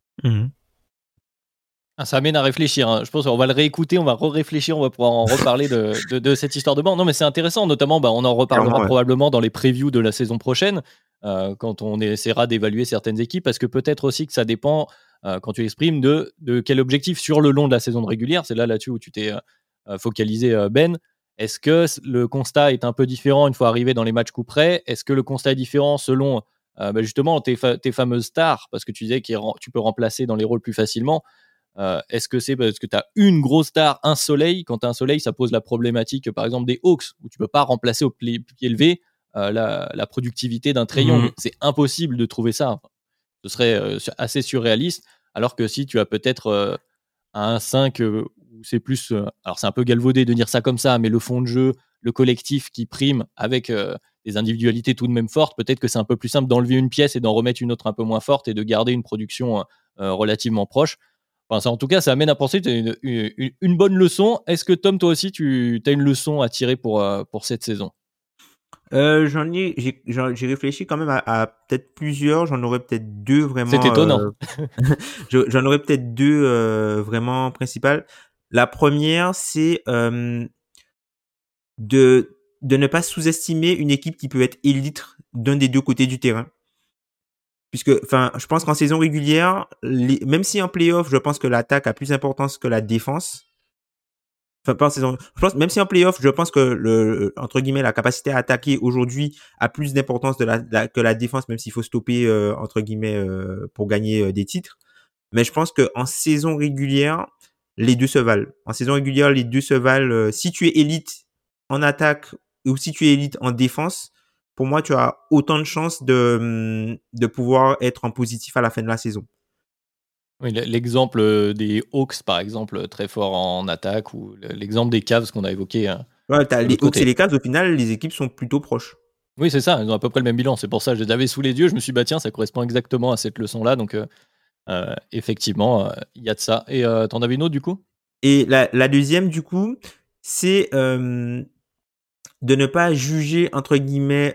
Ça amène à réfléchir. Hein. Je pense qu'on va le réécouter, on va réfléchir, on va pouvoir en reparler de cette histoire de banc. Non, mais c'est intéressant, notamment, on en reparlera probablement dans les previews de la saison prochaine, quand on essaiera d'évaluer certaines équipes, parce que peut-être aussi que ça dépend, quand tu exprimes, de quel objectif sur le long de la saison régulière. C'est là-dessus où tu t'es focalisé, Ben. Est-ce que le constat est un peu différent une fois arrivé dans les matchs coup près ? Est-ce que le constat est différent selon justement tes fameuses stars, parce que tu disais que tu peux remplacer dans les rôles plus facilement ? Est-ce que c'est parce que tu as une grosse star, un soleil? Quand tu as un soleil, ça pose la problématique, par exemple, des Hawks, où tu peux pas remplacer au pied levé la productivité d'un Trae Young. C'est impossible de trouver ça. Enfin, ce serait assez surréaliste. Alors que si tu as peut-être un 5 où c'est plus... alors c'est un peu galvaudé de dire ça comme ça, mais le fond de jeu, le collectif qui prime avec des individualités tout de même fortes, peut-être que c'est un peu plus simple d'enlever une pièce et d'en remettre une autre un peu moins forte et de garder une production relativement proche. Enfin, en tout cas, ça amène à penser que tu as une bonne leçon. Est-ce que Tom, toi aussi, tu as une leçon à tirer pour cette saison? J'ai réfléchi quand même à peut-être plusieurs. J'en aurais peut-être deux vraiment. C'est étonnant. J'en aurais peut-être deux vraiment principales. La première, c'est de ne pas sous-estimer une équipe qui peut être élite d'un des deux côtés du terrain. Puisque, enfin, je pense qu'en saison régulière, même si en playoff, je pense que l'attaque a plus d'importance que la défense. Enfin, pas en saison. Je pense, même si en playoff, je pense que entre guillemets, la capacité à attaquer aujourd'hui a plus d'importance que la défense, même s'il faut stopper, entre guillemets, pour gagner des titres. Mais je pense que en saison régulière, les deux se valent. En saison régulière, les deux se valent. Si tu es élite en attaque ou si tu es élite en défense, pour moi, tu as autant de chances de pouvoir être en positif à la fin de la saison. Oui, l'exemple des Hawks, par exemple, très fort en attaque, ou l'exemple des Cavs qu'on a évoqué. Ouais, t'as de les l'autre Hawks côté. et les Cavs, au final, les équipes sont plutôt proches. Oui, c'est ça, ils ont à peu près le même bilan. C'est pour ça que je les avais sous les yeux. Je me suis dit, bah tiens, ça correspond exactement à cette leçon-là. Donc, effectivement, il y a de ça. Et t'en avais une autre, du coup? Et la deuxième, du coup, c'est de ne pas juger, entre guillemets,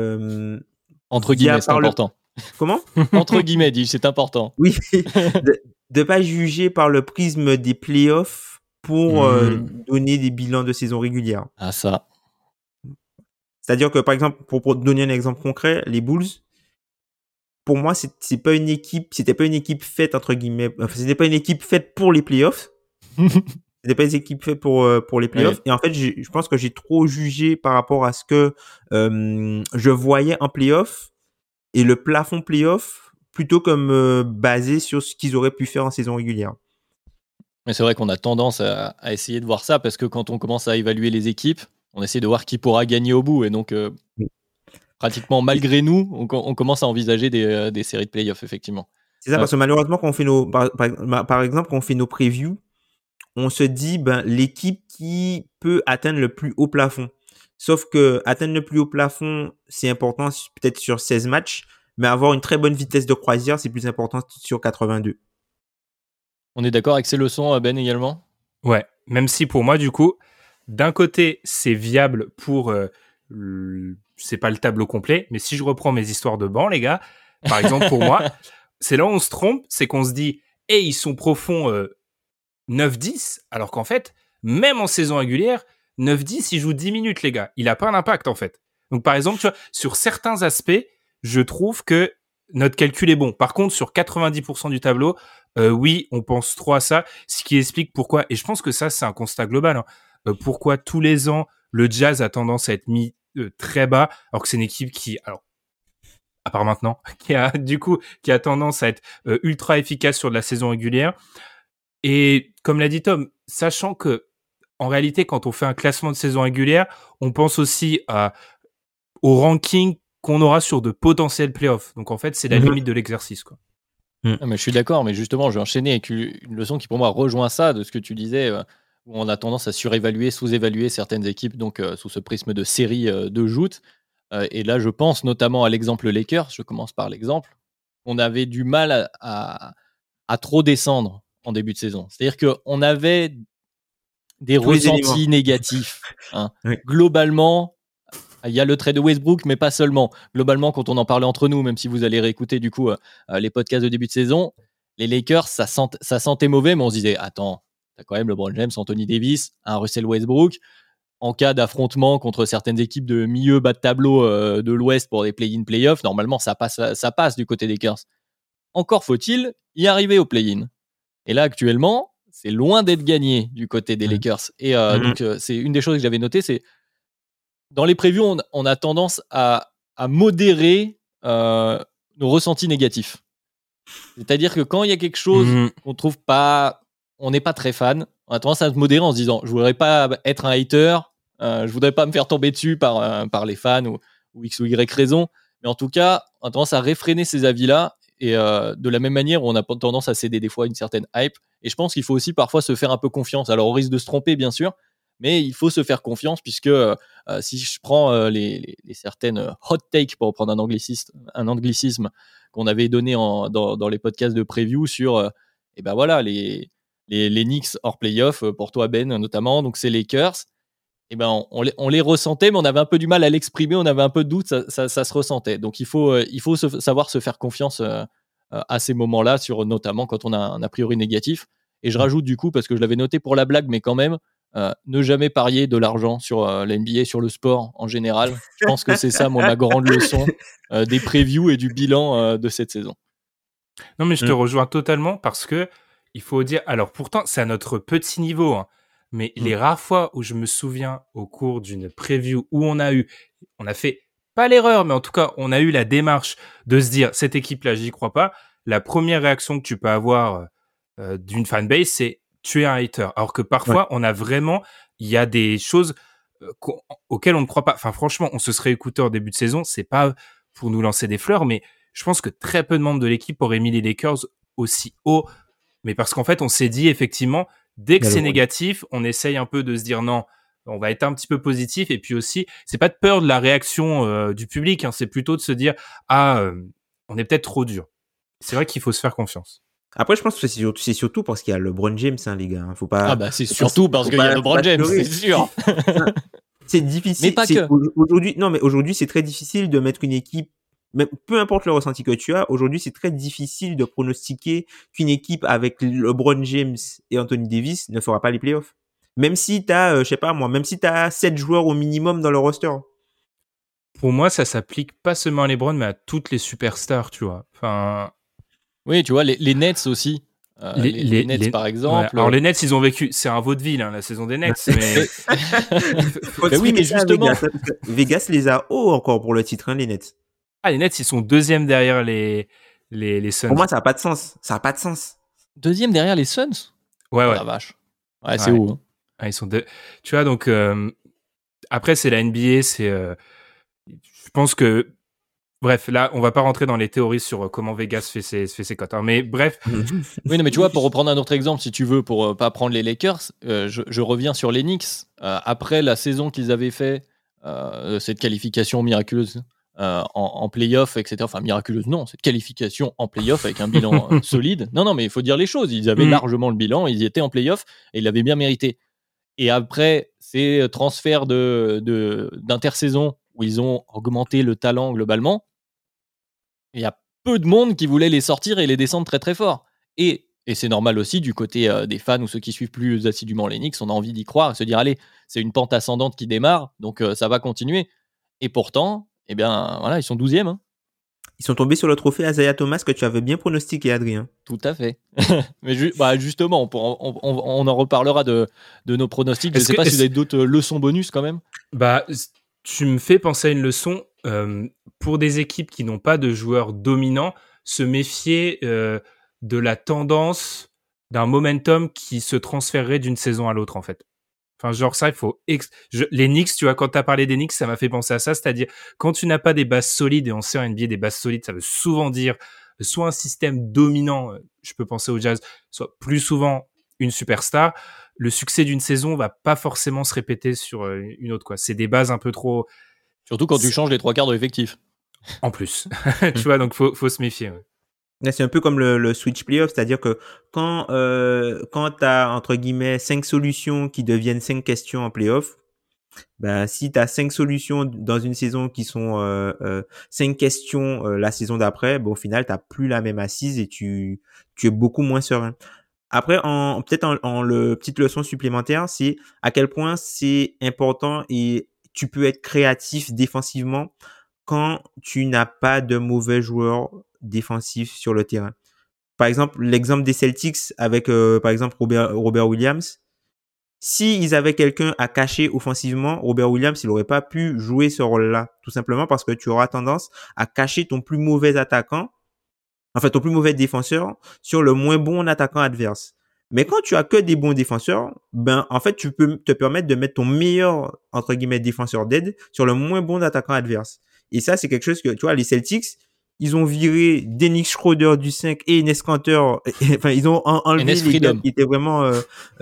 Entre guillemets, c'est par le... important. Comment? Entre guillemets, dis, c'est important. Oui, de pas juger par le prisme des playoffs pour donner des bilans de saison régulière. Ah, ça. C'est-à-dire que, par exemple, pour donner un exemple concret, les Bulls, pour moi, c'était pas une équipe faite, entre guillemets, enfin, c'était pas une équipe faite pour les playoffs. C'était pas une équipe faite pour les playoffs. Ouais. Et en fait, je pense que j'ai trop jugé par rapport à ce que je voyais en playoffs et le plafond playoff plutôt comme basé sur ce qu'ils auraient pu faire en saison régulière. Mais c'est vrai qu'on a tendance à essayer de voir ça parce que quand on commence à évaluer les équipes, on essaie de voir qui pourra gagner au bout. Et donc, Oui. pratiquement malgré nous, on commence à envisager des séries de playoffs, effectivement. C'est ça, parce que malheureusement, quand on fait par exemple, quand on fait nos previews, on se dit, l'équipe qui peut atteindre le plus haut plafond. Sauf que atteindre le plus haut plafond, c'est important peut-être sur 16 matchs, mais avoir une très bonne vitesse de croisière, c'est plus important sur 82. On est d'accord avec ces leçons, Ben, également? Ouais, même si pour moi, du coup, d'un côté, c'est viable pour... c'est pas le tableau complet, mais si je reprends mes histoires de banc, les gars, par exemple, pour moi, c'est là où on se trompe, c'est qu'on se dit, hey, ils sont profonds 9-10, alors qu'en fait, même en saison régulière, 9-10, il joue 10 minutes, les gars. Il a pas un impact, en fait. Donc, par exemple, tu vois, sur certains aspects, je trouve que notre calcul est bon. Par contre, sur 90% du tableau, oui, on pense trop à ça, ce qui explique pourquoi, et je pense que ça, c'est un constat global, hein, pourquoi tous les ans, le Jazz a tendance à être mis très bas, alors que c'est une équipe qui, alors, à part maintenant, qui a tendance à être ultra efficace sur de la saison régulière. Et comme l'a dit Tom, sachant que en réalité, quand on fait un classement de saison régulière, on pense aussi au ranking qu'on aura sur de potentiels playoffs. Donc en fait, c'est la limite de l'exercice, quoi. Ah, mais je suis d'accord, mais justement, je vais enchaîner avec une leçon qui pour moi rejoint ça de ce que tu disais, où on a tendance à surévaluer, sous-évaluer certaines équipes, donc sous ce prisme de série de joutes. Et là, je pense notamment à l'exemple Lakers. Je commence par l'exemple. On avait du mal à trop descendre en début de saison. C'est-à-dire qu'on avait des Tous les ressentis éléments. négatifs. Hein. Oui. Globalement, il y a le trade de Westbrook, mais pas seulement. Globalement, quand on en parlait entre nous, même si vous allez réécouter du coup les podcasts de début de saison, les Lakers, ça sentait mauvais, mais on se disait, attends, t'as quand même LeBron James, Anthony Davis, un Russell Westbrook. En cas d'affrontement contre certaines équipes de milieu bas de tableau de l'Ouest pour des play-in, play-off, normalement, ça passe du côté des Lakers. Encore faut-il y arriver au play-in. Et là, actuellement, c'est loin d'être gagné du côté des Lakers. Et donc, c'est une des choses que j'avais notées, c'est dans les previews, on a tendance à modérer nos ressentis négatifs. C'est-à-dire que quand il y a quelque chose qu'on trouve pas, on n'est pas très fan, on a tendance à se modérer en se disant, je voudrais pas être un hater, je voudrais pas me faire tomber dessus par les fans ou X ou Y raison, mais en tout cas, on a tendance à réfréner ces avis-là. Et de la même manière, on a tendance à céder des fois une certaine hype. Et je pense qu'il faut aussi parfois se faire un peu confiance. Alors, au risque de se tromper, bien sûr, mais il faut se faire confiance puisque si je prends les certaines hot takes, pour reprendre un anglicisme qu'on avait donné dans les podcasts de preview sur et ben voilà, les Knicks hors playoff, pour toi, Ben, notamment. Donc, c'est les Lakers. Et ben on les ressentait, mais on avait un peu du mal à l'exprimer, on avait un peu de doute, ça se ressentait. Donc il faut savoir se faire confiance à ces moments-là, notamment quand on a un a priori négatif. Et je rajoute du coup, parce que je l'avais noté pour la blague, mais quand même, ne jamais parier de l'argent sur la NBA, sur le sport en général. Je pense que c'est ça, moi, ma grande leçon des previews et du bilan de cette saison. Non, mais je te rejoins totalement parce que il faut dire, alors pourtant, c'est à notre petit niveau, hein. mais les rares fois où je me souviens au cours d'une preview où on a fait pas l'erreur, mais en tout cas, on a eu la démarche de se dire, cette équipe-là, j'y crois pas. La première réaction que tu peux avoir d'une fanbase, c'est tu es un hater. Alors que parfois, il y a des choses auxquelles on ne croit pas. Enfin, franchement, on se serait écouté en début de saison. C'est pas pour nous lancer des fleurs, mais je pense que très peu de membres de l'équipe auraient mis les Lakers aussi haut. Mais parce qu'en fait, on s'est dit effectivement, dès que c'est négatif, on essaye un peu de se dire non, on va être un petit peu positif. Et puis aussi, c'est pas de peur de la réaction du public, hein, c'est plutôt de se dire on est peut-être trop dur. C'est vrai qu'il faut se faire confiance. Après, je pense que c'est surtout parce qu'il y a LeBron James, hein, les gars. Faut pas. C'est surtout parce qu'il y a LeBron James, c'est sûr. C'est difficile. Mais pas que. Aujourd'hui, c'est très difficile de mettre une équipe. Mais peu importe le ressenti que tu as, aujourd'hui, c'est très difficile de pronostiquer qu'une équipe avec LeBron James et Anthony Davis ne fera pas les playoffs. Même si t'as, je sais pas moi, même si t'as 7 joueurs au minimum dans le roster. Pour moi, ça s'applique pas seulement à LeBron, mais à toutes les superstars, tu vois. Enfin. Oui, tu vois, les Nets aussi. Les Nets, par exemple. Ouais. Alors, les Nets, ils ont vécu. C'est un vaudeville, hein, la saison des Nets. Mais... oui, mais justement. Vegas les a hauts encore pour le titre, hein, les Nets. Les Nets, ils sont deuxième derrière les Suns. Pour moi, ça n'a pas de sens. Ça n'a pas de sens. Deuxième derrière les Suns? Ouais. Oh, la vache. Ouais, c'est haut. Hein. Ils sont deux. Tu vois, donc, après, c'est la NBA. Je pense que. Bref, là, on va pas rentrer dans les théories sur comment Vegas fait ses cotes. Hein, mais bref. Oui, non, mais tu vois, pour reprendre un autre exemple, si tu veux, pour pas prendre les Lakers, je reviens sur les Knicks. Après la saison qu'ils avaient fait, cette qualification miraculeuse en play-off, etc. Enfin, miraculeuse, non, cette qualification en play-off avec un bilan solide. Non, mais il faut dire les choses. Ils avaient largement le bilan, ils y étaient en play-off et ils l'avaient bien mérité. Et après, ces transferts d'intersaison où ils ont augmenté le talent globalement, il y a peu de monde qui voulait les sortir et les descendre très très fort. Et c'est normal aussi du côté des fans ou ceux qui suivent plus assidûment les Knicks, on a envie d'y croire et se dire allez, c'est une pente ascendante qui démarre, donc ça va continuer. Et pourtant, eh bien voilà, ils sont 12e. Hein. Ils sont tombés sur le trophée Isaiah Thomas que tu avais bien pronostiqué, Adrien. Tout à fait. Mais justement, on en reparlera de nos pronostics. Je ne sais pas si vous avez d'autres leçons bonus quand même. Tu me fais penser à une leçon. Pour des équipes qui n'ont pas de joueurs dominants, se méfier de la tendance d'un momentum qui se transférerait d'une saison à l'autre, en fait. Enfin, genre ça, il faut... Les Knicks, tu vois, quand t'as parlé des Knicks, ça m'a fait penser à ça, c'est-à-dire quand tu n'as pas des bases solides, et on sait en NBA, des bases solides, ça veut souvent dire soit un système dominant, je peux penser au Jazz, soit plus souvent une superstar. Le succès d'une saison va pas forcément se répéter sur une autre, quoi. C'est des bases un peu trop... Surtout quand tu changes les 3/4 de l'effectif. En plus. Tu vois, donc faut se méfier. Ouais. C'est un peu comme le switch playoff, c'est-à-dire que quand t'as, entre guillemets, 5 solutions qui deviennent 5 questions en playoff, si t'as 5 solutions dans une saison qui sont 5 questions la saison d'après, au final, t'as plus la même assise et tu es beaucoup moins serein. Après, peut-être le petite leçon supplémentaire, c'est à quel point c'est important et tu peux être créatif défensivement quand tu n'as pas de mauvais joueurs défensifs sur le terrain. Par exemple, l'exemple des Celtics avec, par exemple, Robert Williams. Si ils avaient quelqu'un à cacher offensivement, Robert Williams, il n'aurait pas pu jouer ce rôle-là. Tout simplement parce que tu auras tendance à cacher ton plus mauvais attaquant, ton plus mauvais défenseur sur le moins bon attaquant adverse. Mais quand tu as que des bons défenseurs, en fait, tu peux te permettre de mettre ton meilleur, entre guillemets, défenseur d'aide sur le moins bon attaquant adverse. Et ça, c'est quelque chose que, tu vois, les Celtics, ils ont viré Dennis Schroeder du 5 et Enes Kanter. Ils ont enlevé les gars qui étaient vraiment,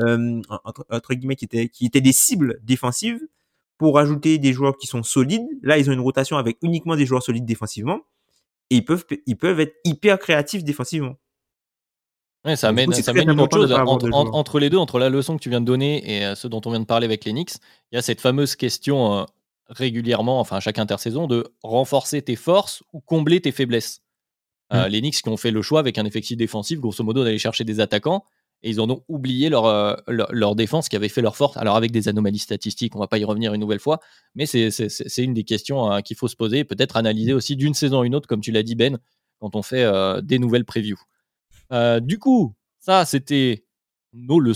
entre guillemets, qui étaient des cibles défensives pour ajouter des joueurs qui sont solides. Là, ils ont une rotation avec uniquement des joueurs solides défensivement. Et ils peuvent être hyper créatifs défensivement. Ouais, ça mène une autre chose. Entre les deux, entre la leçon que tu viens de donner et ce dont on vient de parler avec les Knicks, il y a cette fameuse question régulièrement, à chaque intersaison, de renforcer tes forces ou combler tes faiblesses. Les Knicks qui ont fait le choix avec un effectif défensif, grosso modo, d'aller chercher des attaquants, et ils en ont oublié leur défense qui avait fait leur force. Alors avec des anomalies statistiques, on ne va pas y revenir une nouvelle fois, mais c'est une des questions qu'il faut se poser, et peut-être analyser aussi d'une saison à une autre, comme tu l'as dit Ben, quand on fait des nouvelles previews. Du coup, ça c'était nos leçons.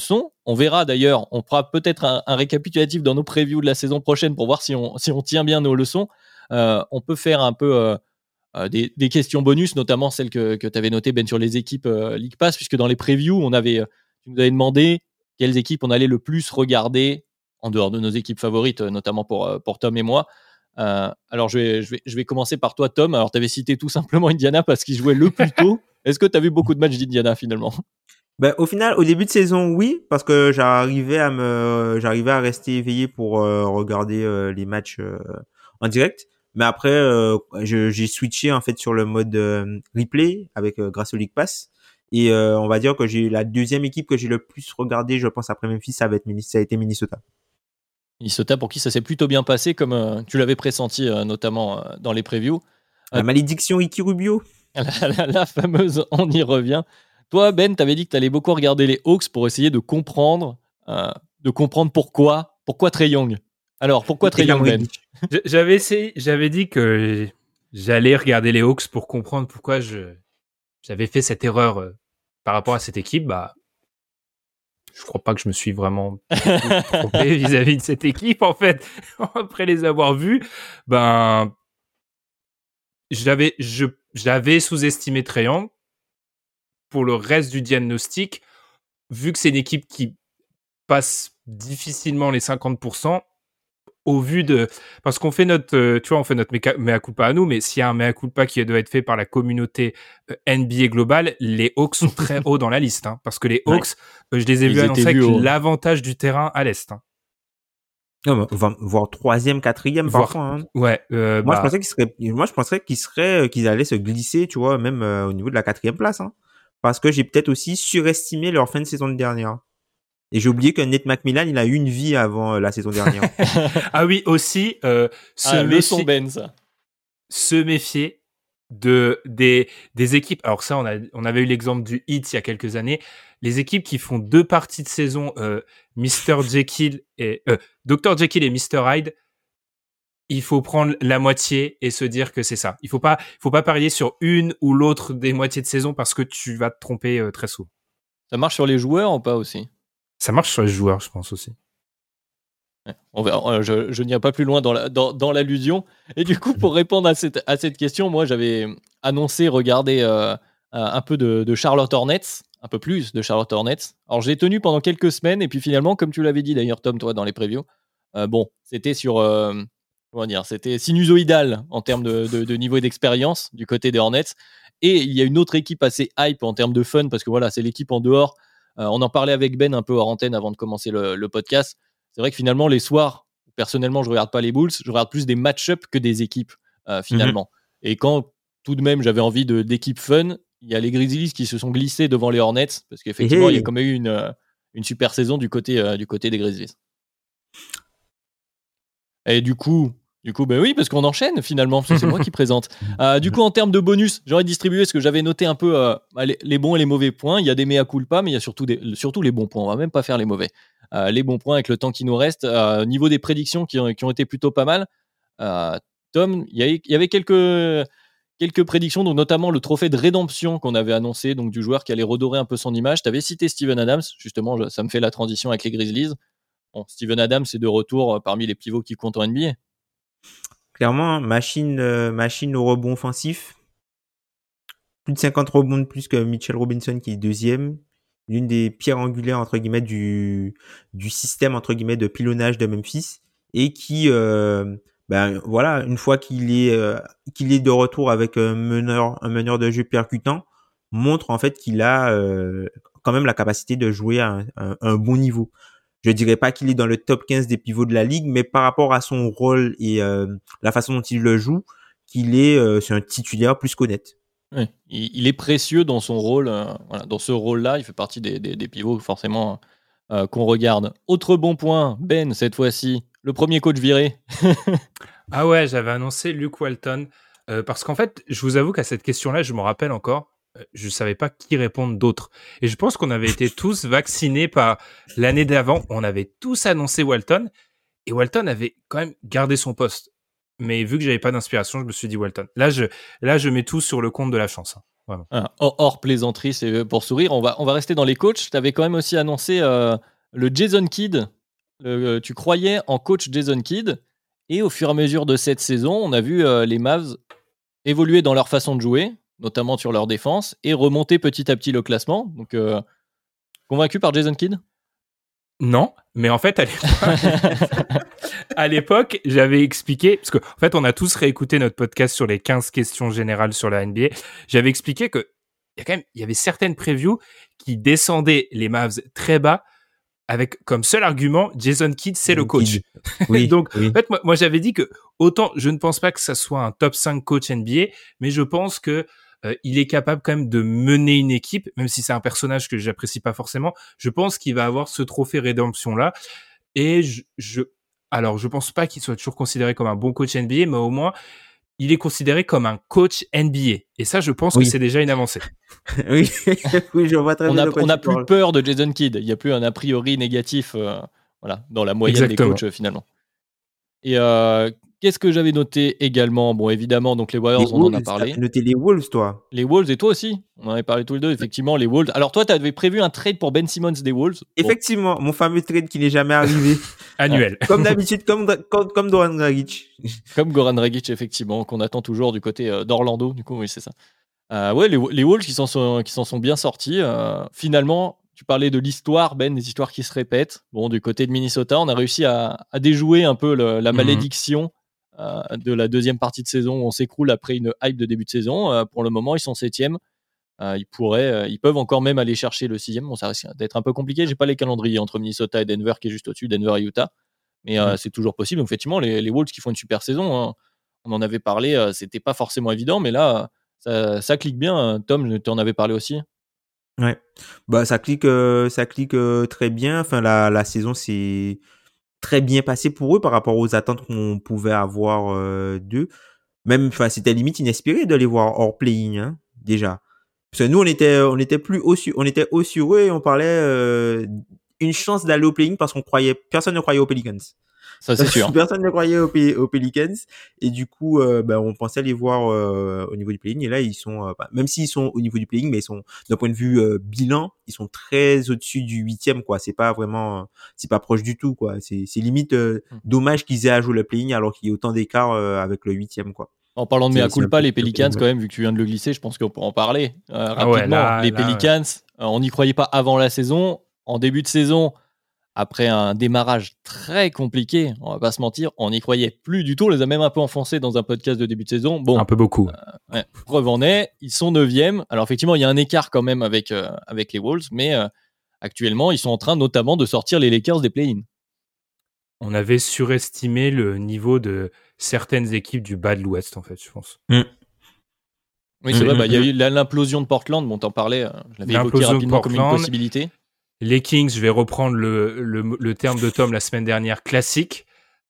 On verra d'ailleurs, on fera peut-être un récapitulatif dans nos previews de la saison prochaine pour voir si on tient bien nos leçons. On peut faire un peu des questions bonus, notamment celles que tu avais notées, Ben, sur les équipes League Pass, puisque dans les previews, tu nous avais demandé quelles équipes on allait le plus regarder en dehors de nos équipes favorites, notamment pour Tom et moi. Alors, je vais commencer par toi, Tom. Alors, tu avais cité tout simplement Indiana parce qu'il jouait le plus tôt. Est-ce que tu as vu beaucoup de matchs d'Indiana finalement? Ben, au final, au début de saison, oui, parce que j'arrivais à rester éveillé pour regarder les matchs en direct. Mais après, j'ai switché en fait sur le mode replay avec grâce au League Pass. Et on va dire que j'ai la deuxième équipe que j'ai le plus regardé, je pense après Memphis, ça a été Minnesota. Minnesota, pour qui ça s'est plutôt bien passé, comme tu l'avais pressenti, notamment dans les previews. La malédiction Ricky Rubio. La fameuse, on y revient. Toi, Ben, t'avais dit que t'allais beaucoup regarder les Hawks pour essayer de comprendre pourquoi Trae Young. Alors, pourquoi Trae Young, Ben? J'avais dit que j'allais regarder les Hawks pour comprendre pourquoi j'avais fait cette erreur par rapport à cette équipe. Bah, je crois pas que je me suis vraiment trompé vis-à-vis de cette équipe, en fait. Après les avoir vus, ben, j'avais sous-estimé Trae Young. Pour le reste du diagnostic, vu que c'est une équipe qui passe difficilement les 50%, au vu de... Parce qu'on fait notre mea culpa à nous, mais s'il y a un mea culpa qui doit être fait par la communauté NBA globale, les Hawks sont très hauts dans la liste. Hein, parce que les Hawks, je les ai vus annoncer avec l'avantage du terrain à l'Est. Hein. Non, voire 3e, 4e parfois. Hein. Ouais. Moi, je penserais qu'ils allaient se glisser, tu vois, même au niveau de la 4e place. Hein. Parce que j'ai peut-être aussi surestimé leur fin de saison dernière. Et j'ai oublié que Nate McMillan, il a eu une vie avant la saison dernière. Ah oui, aussi, se méfier des équipes. Alors ça, on avait eu l'exemple du Heat il y a quelques années. Les équipes qui font 2 parties de saison, Dr. Jekyll et Mr. Hyde, il faut prendre la moitié et se dire que c'est ça. Il faut pas parier sur une ou l'autre des moitiés de saison parce que tu vas te tromper très souvent. Ça marche sur les joueurs ou pas aussi? Ça marche sur les joueurs, je pense aussi. Ouais, on verra. Je n'irai pas plus loin dans l'allusion. Et du coup, pour répondre à cette question, moi, j'avais annoncé regarder un peu de Charlotte Hornets, un peu plus de Charlotte Hornets. Alors, je l'ai tenu pendant quelques semaines et puis finalement, comme tu l'avais dit d'ailleurs, Tom, toi, dans les previews, c'était sur... c'était sinusoïdal en termes de niveau d'expérience du côté des Hornets. Et il y a une autre équipe assez hype en termes de fun, parce que voilà, c'est l'équipe en dehors. On en parlait avec Ben un peu hors antenne avant de commencer le podcast. C'est vrai que finalement, les soirs, personnellement, je regarde pas les Bulls, je regarde plus des match-ups que des équipes, finalement. Et quand tout de même j'avais envie d'équipes fun, il y a les Grizzlies qui se sont glissés devant les Hornets, parce qu'effectivement, il y a quand même eu une super saison du côté des Grizzlies. Et du coup, ben oui, parce qu'on enchaîne finalement, parce que c'est moi qui présente. Du coup, en termes de bonus, j'aurais distribué ce que j'avais noté un peu les bons et les mauvais points. Il y a des mea culpa, mais il y a surtout les bons points. On va même pas faire les mauvais. Les bons points avec le temps qui nous reste. Niveau des prédictions qui ont été plutôt pas mal. Tom, il y avait quelques prédictions, donc notamment le trophée de rédemption qu'on avait annoncé, donc du joueur qui allait redorer un peu son image. Tu avais cité Steven Adams, justement, ça me fait la transition avec les Grizzlies. Bon, Steven Adams est de retour parmi les pivots qui comptent en NBA. Clairement, machine au rebond offensif. Plus de 50 rebonds de plus que Mitchell Robinson qui est 2e. L'une des pierres angulaires, entre guillemets, du système, entre guillemets, de pilonnage de Memphis. Et qui, voilà, une fois qu'il est de retour avec un meneur de jeu percutant, montre en fait qu'il a quand même la capacité de jouer à un bon niveau. Je dirais pas qu'il est dans le top 15 des pivots de la ligue, mais par rapport à son rôle et la façon dont il le joue, c'est un titulaire plus qu'honnête. Ouais, il est précieux dans son rôle. Dans ce rôle-là, il fait partie des pivots forcément qu'on regarde. Autre bon point, Ben, cette fois-ci, le premier coach viré. Ah ouais, j'avais annoncé Luke Walton. Parce qu'en fait, je vous avoue qu'à cette question-là, je me rappelle encore, je savais pas qui répondre d'autre. Et je pense qu'on avait été tous vaccinés par l'année d'avant. On avait tous annoncé Walton. Et Walton avait quand même gardé son poste. Mais vu que j'avais pas d'inspiration, je me suis dit Walton. Là, je mets tout sur le compte de la chance. Hein, vraiment. Hors plaisanterie, c'est pour sourire. On va rester dans les coachs. Tu avais quand même aussi annoncé le Jason Kidd. Tu croyais en coach Jason Kidd. Et au fur et à mesure de cette saison, on a vu les Mavs évoluer dans leur façon de jouer, notamment sur leur défense, et remonter petit à petit le classement. Donc, convaincu par Jason Kidd ? Non, mais en fait, à l'époque, j'avais expliqué, parce qu'en fait, on a tous réécouté notre podcast sur les 15 questions générales sur la NBA. J'avais expliqué que il y avait certaines previews qui descendaient les Mavs très bas avec comme seul argument Jason Kidd, c'est le coach. Oui, Donc, oui. en fait, moi, j'avais dit que autant je ne pense pas que ça soit un top 5 coach NBA, mais je pense que il est capable quand même de mener une équipe, même si c'est un personnage que j'apprécie pas forcément. Je pense qu'il va avoir ce trophée rédemption là. Et alors, je pense pas qu'il soit toujours considéré comme un bon coach NBA, mais au moins, il est considéré comme un coach NBA. Et ça, je pense que c'est déjà une avancée. Oui, oui, je vois très bien. On n'a plus peur de Jason Kidd. Il n'y a plus un a priori négatif dans la moyenne des coachs finalement. Et qu'est-ce que j'avais noté également ? Bon, évidemment, donc les Warriors, on en a parlé. Tu as noté les Wolves, toi ? Les Wolves et toi aussi. On en avait parlé tous les deux, effectivement, les Wolves. Alors toi, tu avais prévu un trade pour Ben Simmons des Wolves. Effectivement, mon fameux trade qui n'est jamais arrivé. Annuel. Comme d'habitude, comme Goran Dragic. Comme Goran Dragic, effectivement, qu'on attend toujours du côté d'Orlando. Du coup, oui, c'est ça. Ouais, les Wolves qui s'en sont bien sortis. Finalement, tu parlais de l'histoire, Ben, des histoires qui se répètent. Bon, du côté de Minnesota, on a réussi à déjouer un peu la malédiction de la deuxième partie de saison où on s'écroule après une hype de début de saison. Pour le moment, ils sont 7e. Ils peuvent encore même aller chercher le 6e. Bon, ça risque d'être un peu compliqué. J'ai pas les calendriers entre Minnesota et Denver qui est juste au-dessus, Denver et Utah. Mais c'est toujours possible. Donc, effectivement, les Wolves qui font une super saison, hein. On en avait parlé, c'était pas forcément évident, mais là, ça clique bien. Tom, tu en avais parlé aussi. Ouais, bah ça clique très bien. Enfin, la saison s'est très bien passée pour eux par rapport aux attentes qu'on pouvait avoir d'eux. Même, enfin, c'était limite inespéré de les voir hors play-in, hein, déjà. Parce que nous, on était haut sur eux et on parlait une chance d'aller au play-in parce personne ne croyait aux Pelicans. Ça, c'est sûr. Personne ne croyait aux Pelicans. Et du coup, on pensait les voir au niveau du play-in. Et là, ils sont, même s'ils sont au niveau du play-in, mais ils sont, d'un point de vue bilan, ils sont très au-dessus du 8e, quoi. C'est pas vraiment, c'est pas proche du tout, quoi. C'est limite dommage qu'ils aient à jouer le play-in alors qu'il y a autant d'écart avec le 8e, quoi. En parlant de mea culpa, les Pelicans, quand même, vu que tu viens de le glisser, je pense qu'on peut en parler rapidement. Les Pelicans, on n'y croyait pas avant la saison. En début de saison, après un démarrage très compliqué, on va pas se mentir, on n'y croyait plus du tout. On les a même un peu enfoncés dans un podcast de début de saison. Bon, un peu beaucoup. Preuve en est, ils sont 9e. Alors effectivement, il y a un écart quand même avec les Wolves, mais actuellement, ils sont en train notamment de sortir les Lakers des play-in. On avait surestimé le niveau de certaines équipes du bas de l'Ouest, en fait, je pense. Oui, c'est vrai. Il y a eu l'implosion de Portland. Bon, t'en parlais. Je l'avais évoqué rapidement comme une possibilité. Les Kings, je vais reprendre le terme de Tom la semaine dernière, classique.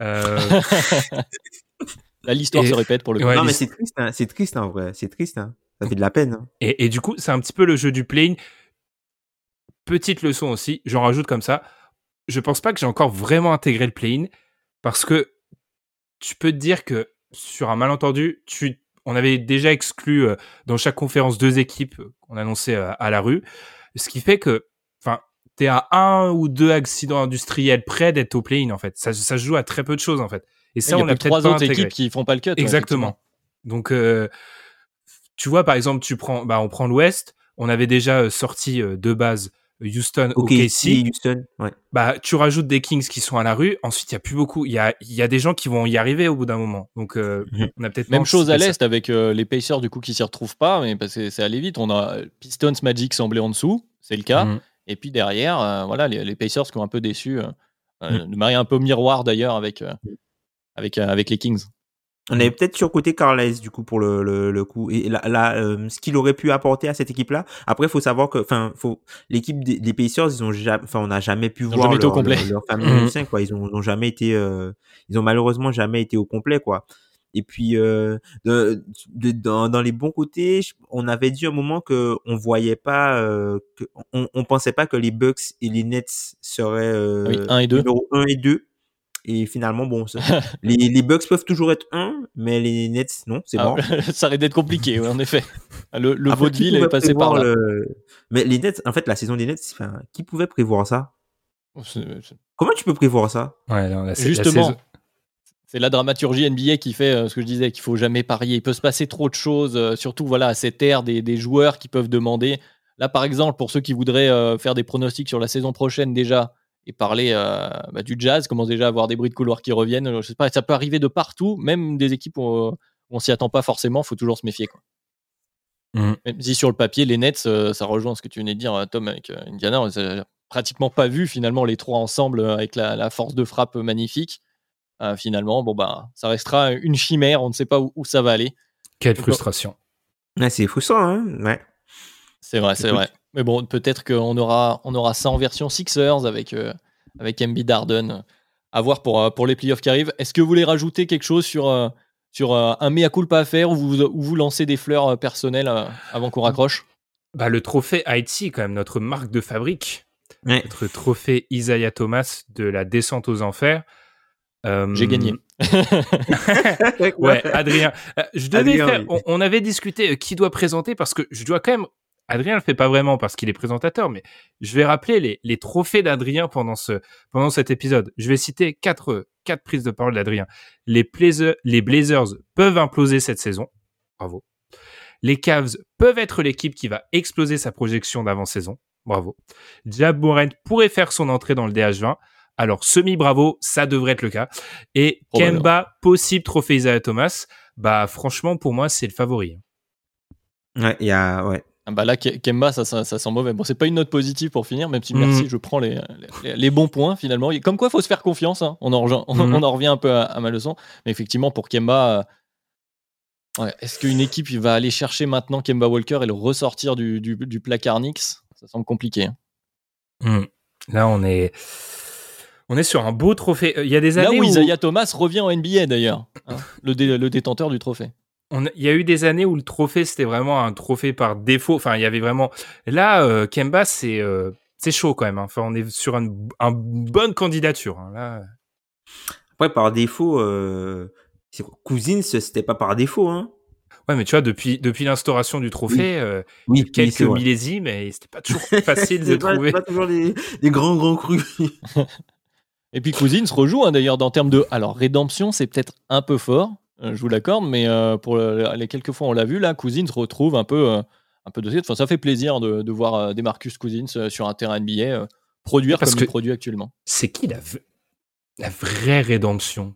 L'histoire se répète pour le coup. Ouais, non, mais c'est triste, hein. C'est triste, en vrai. C'est triste, hein. Ça fait de la peine. Hein. Et du coup, c'est un petit peu le jeu du play-in. Petite leçon aussi, j'en rajoute comme ça. Je pense pas que j'ai encore vraiment intégré le play-in parce que tu peux te dire que sur un malentendu, on avait déjà exclu dans chaque conférence 2 équipes qu'on annonçait à la rue, ce qui fait que, enfin, t'es à 1 ou 2 accidents industriels près d'être au play-in en fait. Ça se joue à très peu de choses en fait. Et ça, on a peut-être 3 autres équipes qui font pas le cut. Exactement. Donc, tu vois, par exemple, on prend l'Ouest. On avait déjà sorti de base Houston, OKC. Houston, ouais. Bah, tu rajoutes des Kings qui sont à la rue. Ensuite, il y a plus beaucoup. Il y a des gens qui vont y arriver au bout d'un moment. Donc, on a peut-être même chose à l'est avec les Pacers du coup qui s'y retrouvent pas, mais parce que c'est allé vite. On a Pistons, Magic semblait en dessous, c'est le cas. Et puis derrière, voilà, les Pacers qui ont un peu déçu, de manière un peu miroir d'ailleurs avec les Kings. On avait peut-être surcoté Carlisle du coup pour le coup et ce qu'il aurait pu apporter à cette équipe-là. Après, faut savoir que l'équipe des Pacers, on n'a jamais pu voir leur fameux 5 quoi. Ils ont jamais été ils ont malheureusement jamais été au complet quoi. Et puis dans les bons côtés, on avait dit un moment que on voyait pas on pensait pas que les Bucks et les Nets seraient 1 et 2. numéro 1 et 2. Et finalement, bon, les Bucks peuvent toujours être 1, mais les Nets, non, c'est bon. Ça aurait d'être compliqué, ouais, en effet. Le vaudeville est passé par là. Mais les Nets, en fait, la saison des Nets, qui pouvait prévoir ça? Comment tu peux prévoir ça? Ouais, non, Justement, c'est la dramaturgie NBA qui fait ce que je disais, qu'il faut jamais parier. Il peut se passer trop de choses, surtout voilà, à cette ère des joueurs qui peuvent demander. Là, par exemple, pour ceux qui voudraient faire des pronostics sur la saison prochaine déjà et parler du Jazz, commence déjà à avoir des bruits de couloir qui reviennent. Je sais pas, ça peut arriver de partout, même des équipes où on s'y attend pas forcément. Il faut toujours se méfier, quoi. Même si sur le papier, les Nets, ça rejoint ce que tu venais de dire, Tom, avec Indiana. On n'a pratiquement pas vu finalement les trois ensemble avec la force de frappe magnifique. Finalement, ça restera une chimère. On ne sait pas où ça va aller. Quelle frustration. Ouais, c'est frustrant, hein. Ouais. C'est vrai. Mais bon, peut-être qu'on aura ça en version Sixers avec Embiid Harden. À voir pour les playoffs qui arrivent. Est-ce que vous voulez rajouter quelque chose sur un mea culpa à faire ou vous lancez des fleurs personnelles avant qu'on raccroche? Le trophée Haïti, quand même, notre marque de fabrique. Ouais. Notre trophée Isaiah Thomas de la descente aux enfers. J'ai gagné. Ouais, Adrien. On avait discuté qui doit présenter parce que je dois quand même. Adrien le fait pas vraiment parce qu'il est présentateur, mais je vais rappeler les trophées d'Adrien pendant cet épisode. Je vais citer quatre prises de parole d'Adrien. Les Blazers peuvent imploser cette saison. Bravo. Les Cavs peuvent être l'équipe qui va exploser sa projection d'avant-saison. Bravo. Ja Morant pourrait faire son entrée dans le DH20. Alors, semi-bravo, ça devrait être le cas. Et Kemba, possible trophée Isaiah Thomas. Franchement, pour moi, c'est le favori. Ouais, il y a... Ouais. Là, Kemba, ça sent mauvais. Bon, c'est pas une note positive pour finir, même si merci, je prends les bons points finalement. Comme quoi, il faut se faire confiance. Hein. On en revient un peu à ma leçon. Mais effectivement, pour Kemba, est-ce qu'une équipe va aller chercher maintenant Kemba Walker et le ressortir du placard Knicks? Ça semble compliqué. Là, on est sur un beau trophée. Il y a des années là où Isaiah Thomas revient en NBA d'ailleurs, hein, le détenteur du trophée. Il y a eu des années où le trophée c'était vraiment un trophée par défaut. Enfin, il y avait vraiment. Là, Kemba, c'est chaud quand même. Hein. Enfin, on est sur une bonne candidature. Hein. Là. Après, par défaut, Cousins, c'était pas par défaut. Hein. Ouais, mais tu vois, depuis l'instauration du trophée, quelques millésimes, et c'était pas toujours facile de trouver. C'est pas toujours des grands crus. Et puis Cousins se rejoue d'ailleurs en termes de. Alors, rédemption, c'est peut-être un peu fort, je vous l'accorde, mais pour les quelques fois on l'a vu, là, Cousins retrouve un peu de. Enfin, ça fait plaisir de voir Demarcus Cousins sur un terrain NBA produire comme il produit actuellement. C'est qui la vraie rédemption?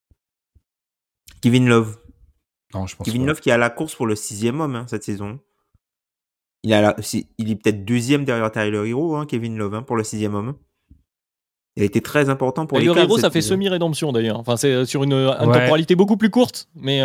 Kevin Love. Non, je pense Kevin pas. Love qui est à la course pour le 6e homme cette saison. Il est peut-être 2e derrière Tyler Hero, hein, Kevin Love, pour le 6e homme. Il a été très important pour les Cavs. Tyler Hero, ça fait semi-rédemption d'ailleurs. Enfin, c'est sur une temporalité beaucoup plus courte, mais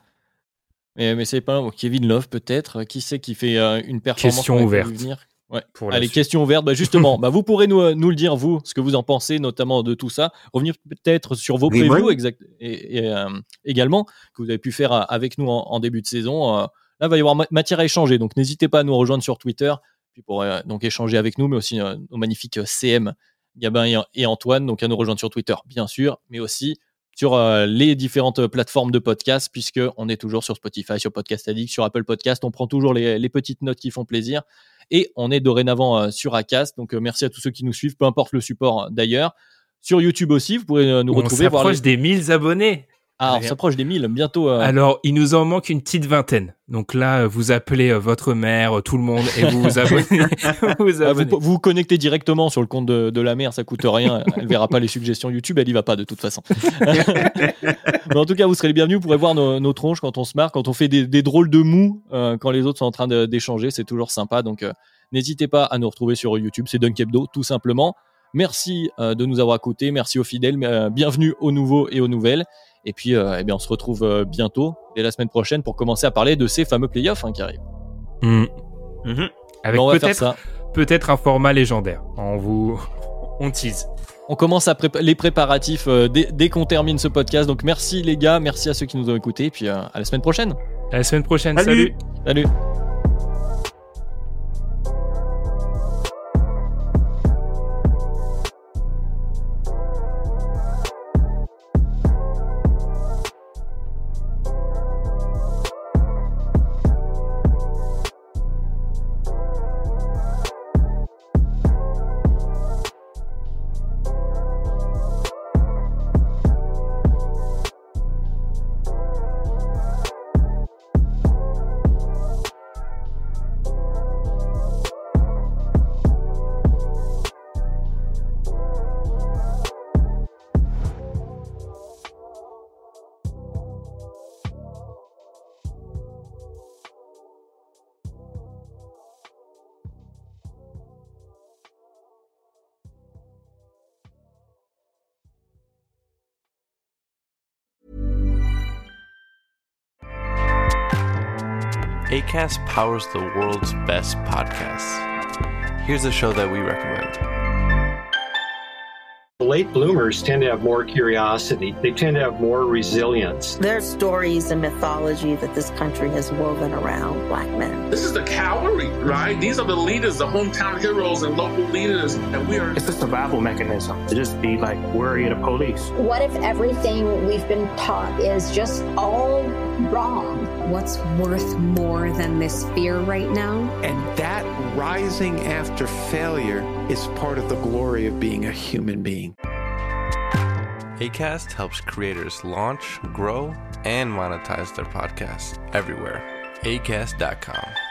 c'est pas Kevin Love peut-être. Qui c'est qui fait une performance? Question ouverte. Ouais. Allez, question ouverte. Justement, vous pourrez nous le dire, vous, ce que vous en pensez, notamment de tout ça. Revenir peut-être sur vos previews et également, que vous avez pu faire avec nous en début de saison. Là, il va y avoir matière à échanger. Donc, n'hésitez pas à nous rejoindre sur Twitter puis pour donc échanger avec nous, mais aussi nos magnifiques CM, Gabin et Antoine. Donc, à nous rejoindre sur Twitter, bien sûr, mais aussi sur les différentes plateformes de podcast, puisqu'on est toujours sur Spotify, sur Podcast Addict, sur Apple Podcast. On prend toujours les petites notes qui font plaisir. Et on est dorénavant sur Acast. Donc, merci à tous ceux qui nous suivent, peu importe le support d'ailleurs. Sur YouTube aussi, vous pourrez nous retrouver. On s'approche des 1000 abonnés. Ah, on s'approche des 1000 bientôt. Alors, il nous en manque une petite vingtaine. Donc là, vous appelez votre mère, tout le monde, et vous vous abonnez. Vous vous connectez directement sur le compte de la mère, ça coûte rien. Elle verra pas les suggestions YouTube, elle y va pas de toute façon. Mais en tout cas, vous serez les bienvenus. Vous pourrez voir nos tronches quand on se marre, quand on fait des drôles de mous, quand les autres sont en train d'échanger. C'est toujours sympa. Donc, n'hésitez pas à nous retrouver sur YouTube. C'est Dunk Hebdo, tout simplement. Merci de nous avoir écoutés. Merci aux fidèles. Bienvenue aux nouveaux et aux nouvelles. Et puis, on se retrouve bientôt, dès la semaine prochaine, pour commencer à parler de ces fameux playoffs qui arrivent. Avec peut-être un format légendaire. On tease. On commence les préparatifs dès qu'on termine ce podcast. Donc, merci les gars, merci à ceux qui nous ont écoutés. Et puis, à la semaine prochaine. À la semaine prochaine. Salut. Salut. Acast powers the world's best podcasts. Here's a show that we recommend. Late bloomers tend to have more curiosity. They tend to have more resilience. There's stories and mythology that this country has woven around Black men. This is the cavalry, right? These are the leaders, the hometown heroes and local leaders. And we are... It's a survival mechanism to just be like worry of the police. What if everything we've been taught is just all wrong? What's worth more than this fear right now? And that rising after failure is part of the glory of being a human being. Acast helps creators launch, grow, and monetize their podcasts everywhere. Acast.com.